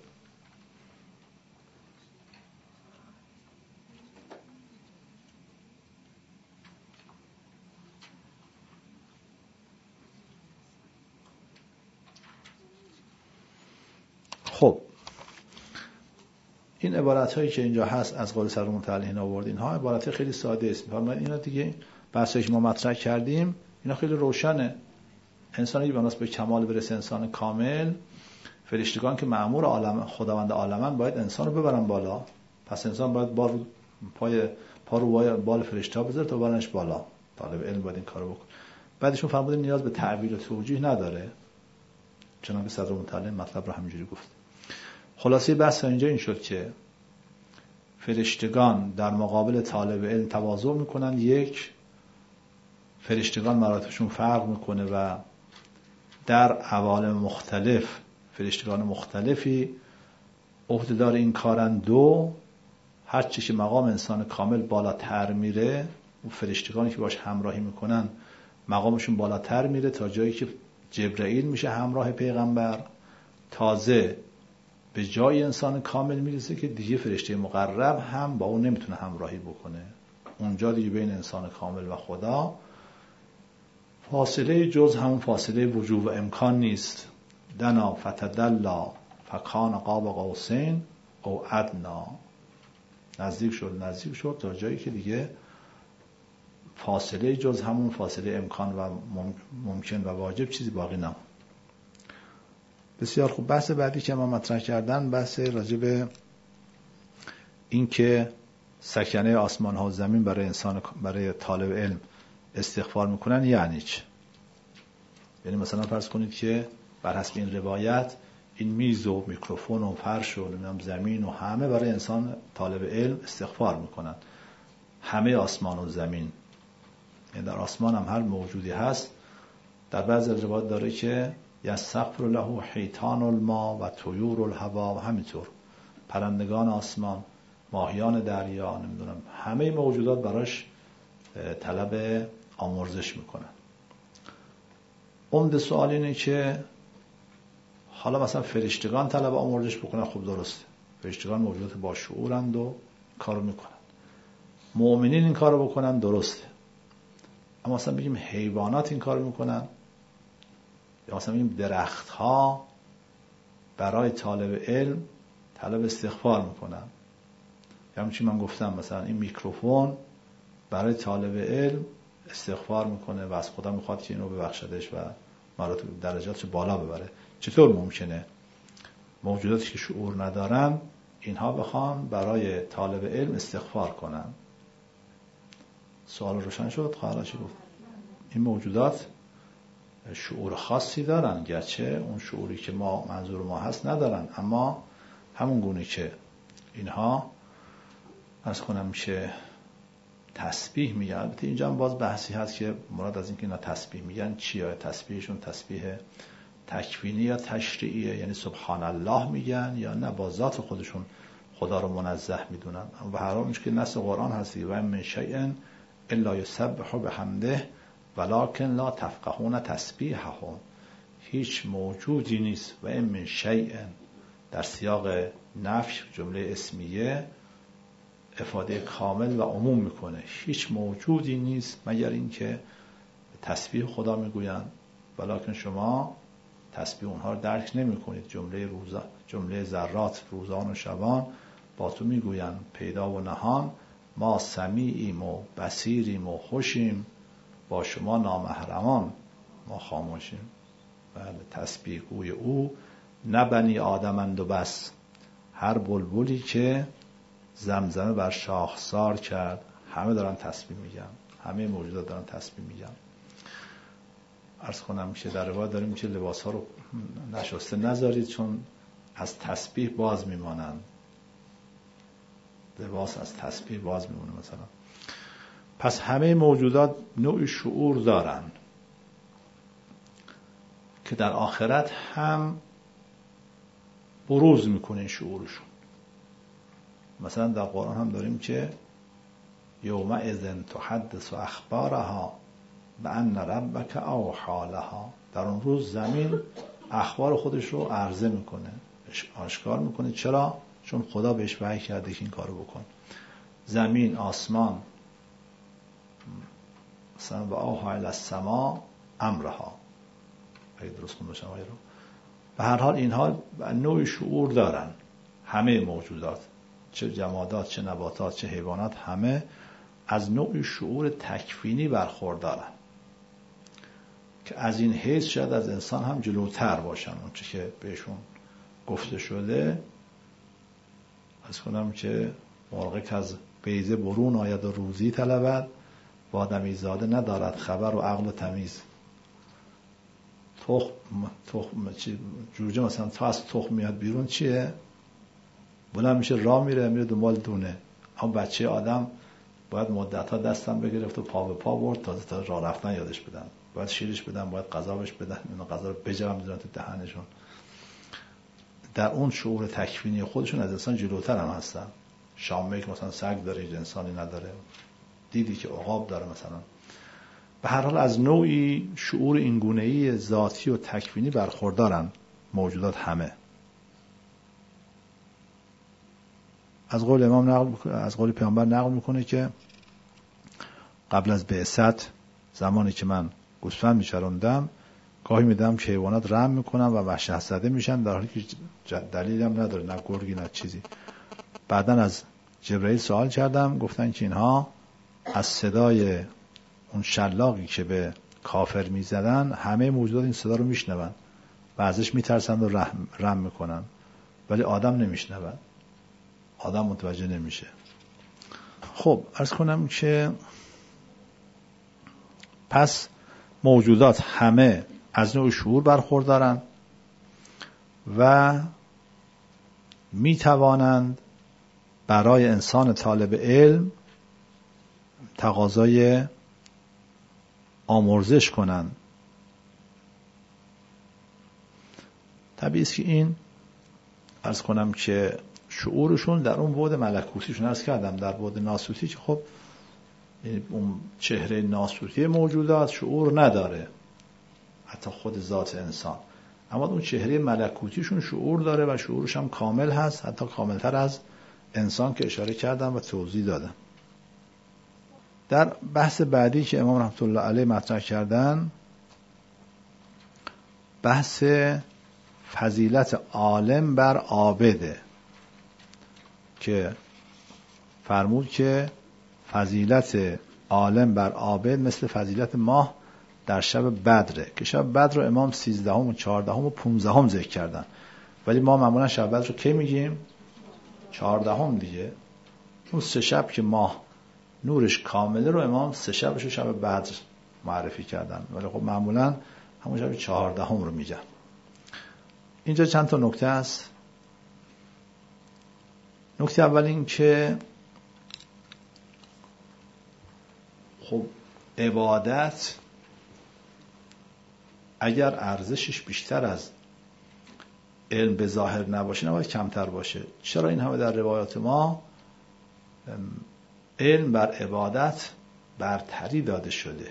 A: این عبارت هایی که اینجا هست از قول سر متعلین آورد، اینها عبارت خیلی ساده است. فرمایید اینا دیگه بحثی که ما مطرح کردیم اینا خیلی روشنه. انسانی که به کمال برسه، انسان کامل، فرشتگان که مأمور عالم خداوند عالمن باید انسان رو ببرن بالا. پس انسان باید بار پای پا رو بال فرشته ها بذاره تا ببرنش بالا. طالب علم باید این کارو بکنه. بعدشون فرمودن نیاز به تعبیر و توجیه نداره. جناب صدر متعلم مطلب رو همینجوری گفت. خلاصه بحث اینجا این شد که فرشتگان در مقابل طالب علم تواضع میکنن. یک، فرشتگان مراتبشون فرق میکنه و در عوالم مختلف فرشتگان مختلفی عهده‌دار این کارن. دو، هر چی که مقام انسان کامل بالاتر میره، اون فرشتگانی که باش همراهی میکنن مقامشون بالاتر میره تا جایی که جبرائیل میشه همراه پیغمبر. تازه به جای انسان کامل میرسه که دیگه فرشته مقرب هم با اون نمیتونه همراهی بکنه. اونجا دیگه بین انسان کامل و خدا فاصله جز همون فاصله وجود و امکان نیست. دنا فتدلا فکان قاب قوسین او ادنا. نزدیک شد نزدیک شد تا جایی که دیگه فاصله جز همون فاصله امکان و ممکن و واجب چیزی باقی نموند. بسیار خوب. بحث بعدی که ما مطرح کردن بحث راجع به این که سکنه آسمان ها و زمین برای انسان، برای طالب علم استغفار میکنن یعنی چه؟ یعنی مثلا فرض کنید که بر حسب این روایت این میز و میکروفون و فرش و زمین و همه برای انسان طالب علم استغفار میکنن. همه آسمان و زمین، یعنی در آسمان هم هر موجودی هست. در بعضی روایات داره که یستغفر له حیتان الماء و طیور الهوا و همینطور پرندگان آسمان، ماهیان دریا، نمیدونم همه موجودات براش طلب آمرزش میکنن. عمده سوال اینه که حالا مثلا فرشتگان طلب آمرزش بکنن، خب درسته، فرشتگان موجودات با شعورند و کارو میکنن. مؤمنین این کارو بکنن، درسته. اما مثلا بگیم حیوانات این کارو میکنن، یا مثلا بگیم درخت ها برای طالب علم طلب استغفار میکنن. یا همین چی من گفتم، مثلا این میکروفون برای طالب علم استغفار میکنه و از خدا میخواد که اینو ببخشدش و مراتب درجاتش بالا ببره. چطور ممکنه موجوداتی که شعور ندارن اینها بخوان برای طالب علم استغفار کنن؟ سوال روشن شد؟ خواهراشی گفت این موجودات شعور خاصی دارن، گرچه اون شعوری که ما منظور ما هست ندارن، اما همون گونه که اینها از کنم میشه تسبیح میگن. البته اینجا هم باز بحثی هست که مراد از این که اینا تسبیح میگن چیه؟ تسبیحشون تسبیح تکوینی یا تشریعیه، یعنی سبحان الله میگن، یا نه با ذات خودشون خدا رو منزه میدونن. و هر حال که نص قرآن هستی و من شیء الا یسبح بحمده ولکن لا تفقهون تسبیحهم. هیچ موجودی نیست، و ان من شیء در سیاق نفی جمله اسمیه افاده کامل و عموم میکنه. هیچ موجودی نیست مگر اینکه تسبیح خدا میگوین، ولکن شما تسبیح اونها رو درک نمی کنید. جمله روزا، جمله ذرات روزان و شبان با تو میگوین پیدا و نهان، ما سمیعیم و بصیریم و خوشیم، با شما نامحرمان ما خاموشیم. بله، تسبیح گوی او نه بنی آدمند و بس، هر بلبلی که زمزمه بر شاخسار کرد. همه دارن تسبیح میگن، همه موجودات دارن تسبیح میگن. عرض کنم که در روایت داریم که لباس ها رو نشسته نذارید چون از تسبیح باز میمانن. لباس از تسبیح باز میمونه مثلا. پس همه موجودات نوع شعور دارن که در آخرت هم بروز میکنه شعورشون. مثلا در قرآن هم داریم که یومئذ تحدث اخبارها بأن ربک اوحی لها. در اون روز زمین اخبار خودش رو عرضه میکنه، آشکار میکنه. چرا؟ چون خدا بهش وحی کرده که این کارو بکن. زمین، آسمان، مثلا و اوحی الی السماء امرها، اگه درست خونده باشم رو. به هر حال اینها نوع شعور دارن همه موجودات. چه جمادات، چه نباتات، چه حیوانات، همه از نوع شعور تکوینی برخوردارن که از این حیث شاید از انسان هم جلوتر باشن. اون چه که بهشون گفته شده، از کنم که مرغ که از بیضه برون آید و روزی طلبد، با آدمی زاده ندارد خبر و عقل و تمیز. تخم تخم چی جوجه مثلا تا از تخم میاد بیرون چیه؟ بلند میشه راه میره میره دنبال دونه. اما بچه آدم باید مدت‌ها دستم بگرفت و پا به پا برد تا تا راه رفتن یادش بدن، باید شیرش بدن، باید غذا بهش بدن، اینا غذا رو بجرم میذارن تو دهنشون. در اون شعور تکوینی خودشون از انسان جلوتر هم هستن. شامه که مثلا سگ داره هیچ انسانی نداره، دیدی که عقاب داره مثلا. به هر حال از نوعی شعور اینگونه‌ای ذاتی و تکوینی برخوردارن موجودات همه. از قول امام نقل از قول پیامبر نقل میکنه که قبل از بعثت، زمانی که من گوسفند میچروندم، گاهی میدم که حیوانات رم میکنن و وحشت زده میشن، در حالی که دلیلی هم نداره، نه گرگی نه چیزی. بعداً از جبرئیل سوال کردم، گفتن که اینها از صدای اون شلاقی که به کافر میزدن همه موجودات این صدا رو میشنون و ازش میترسن و رم, رم میکنن، ولی آدم نمیشنون، آدم متوجه نمیشه. خب عرض کنم که پس موجودات همه از نوع شعور برخوردارن و میتوانند برای انسان طالب علم تقاضای آمرزش کنند. طبیعی است که این عرض کنم که شعورشون در اون بعد ملکوتیشون، عرض کردم در بعد ناسوتی که خب اون چهره ناسوتی موجودات شعور نداره، حتی خود ذات انسان، اما اون چهره ملکوتیشون شعور داره و شعورش هم کامل هست، حتی کاملتر از انسان که اشاره کردم و توضیح دادم. در بحث بعدی که امام رحمت الله علیه مطرح کردن، بحث فضیلت عالم بر عابده، که فرمود که فضیلت عالم بر عابد مثل فضیلت ماه در شب بدره، که شب بدر رو امام سیزدهم و چهاردهم و پونزدهم ذکر کردن، ولی ما معمولا شب بدر رو کی میگیم؟ چهاردهم دیگه. اون سه شب که ماه نورش کامله رو امام سه شبش رو شب بدر معرفی کردن، ولی خب معمولا همون شب چهاردهم رو میگن. اینجا چند تا نکته است. نکته اول این که خب عبادت اگر ارزشش بیشتر از علم به ظاهر نباشه نباید کمتر باشه. چرا این همه در روایات ما علم بر عبادت برتری داده شده؟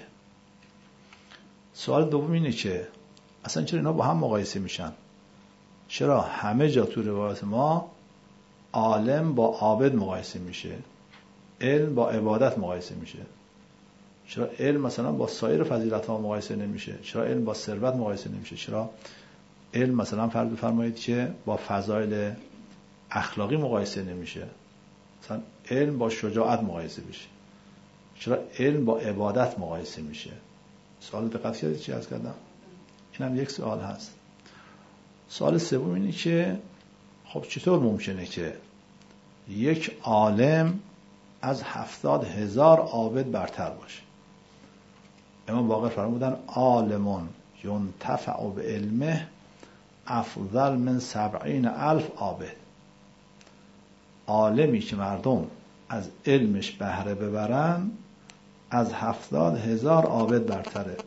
A: سوال دوم اینه که اصلا چرا اینا با هم مقایسه میشن؟ چرا همه جا تو روایات ما عالم با عابد مقایسه میشه، علم با عبادت مقایسه میشه؟ چرا علم مثلا با سایر فضیلت ها مقایسه نمیشه؟ چرا علم با ثروت مقایسه نمیشه؟ چرا علم مثلا فرض بفرمایید که با فضایل اخلاقی مقایسه نمیشه؟ مثلا علم با شجاعت مقایسه میشه، چرا علم با عبادت مقایسه میشه؟ سوال دقت کردید چی عرض کردم؟ اینم یک سوال هست. سوال سوم اینه که خب چطور ممکنه که یک عالم از هفتاد هزار عابد برتر باشه؟ امام باقر فرمودن عالمون ینتفع به علمه افضل من سبعین الف عابد. عالمی که مردم از علمش بهره ببرن از هفتاد هزار عابد برتره.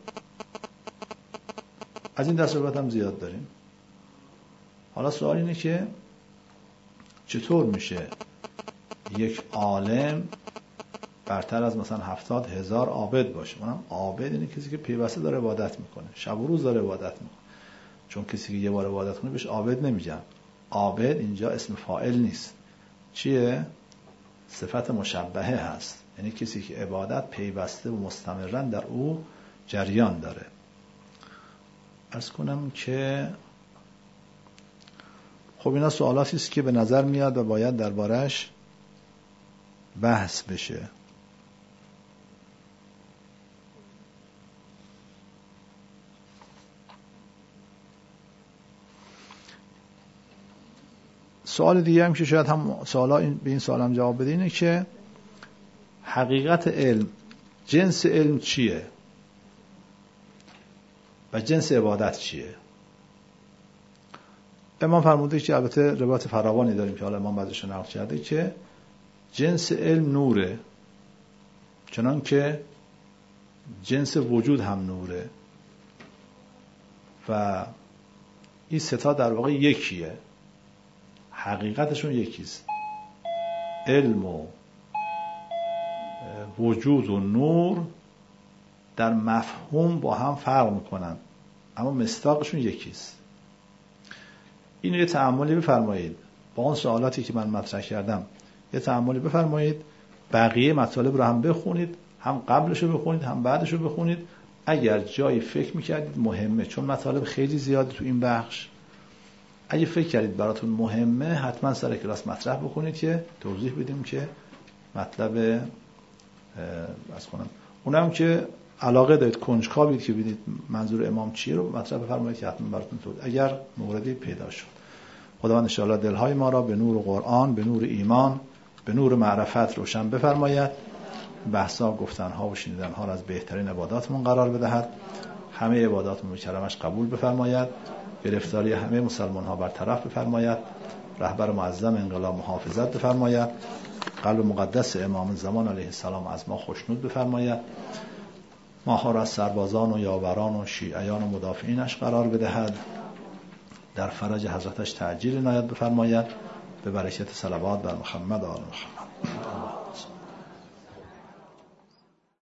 A: از این دست ربط هم زیاد داریم. حالا سوال اینه که چطور میشه یک عالم برتر از مثلا هفتاد هزار عابد باشه؟ منم عابد اینه کسی که پیوسته داره عبادت میکنه، شب و روز داره عبادت میکنه. چون کسی که یه بار عبادت کنه بهش عابد نمیگن. عابد اینجا اسم فاعل نیست، چیه؟ صفت مشبهه هست، یعنی کسی که عبادت پیوسته و مستمرا در او جریان داره. عرض کنم که خب اینا سوالاتی است که به نظر میاد و باید دربارش بحث بشه. سوال دیگه هم که شاید هم سوالا این به این سوال هم جواب بده اینه که حقیقت علم، جنس علم چیه و جنس عبادت چیه؟ امام فرموده که البته روایت فراوانی داریم که حالا امام بعدش نقل کرده که جنس علم نوره، چنان که جنس وجود هم نوره و این سه تا در واقع یکیه، حقیقتشون یکیست. علم و وجود و نور در مفهوم با هم فرق میکنن اما مصداقشون یکیست. اینو یه تأملی بفرمایید با اون سوالاتی که من مطرح کردم، یه تأملی بفرمایید، بقیه مطالب رو هم بخونید، هم قبلش رو بخونید هم بعدش رو بخونید. اگر جایی فکر میکردید مهمه، چون مطالب خیلی زیاده تو این بخش، اگه فکر کردید براتون مهمه حتما سر کلاس مطرح بکنید که توضیح بدیم که مطلب از کنم. اونم که علاقه دارید کنجکاوید که بدید منظور امام چیه رو مطرح بفرمایید که حتما براتون توضیح اگر موردی پیدا شد. خداوند ان شاءالله دلهای ما را به نور قرآن، به نور ایمان، به نور معرفت روشن بفرماید. بحثا، گفتنها و شنیدنها را از بهترین عباداتمون قرار بدهد. همه عباداتمون رو کرمش قبول بفرماید. گرفتاری همه مسلمان ها برطرف بفرماید. رهبر معظم انقلاب محافظت بفرماید. قلب مقدس امام زمان علیه السلام از ما خوشنود بفرماید. ما ها را از سربازان و یاوران و شیعیان و مدافعینش قرار بدهد. در فرج حضرتش تعجیل عنایت بفرماید. به برکت صلوات بر محمد و آل محمد.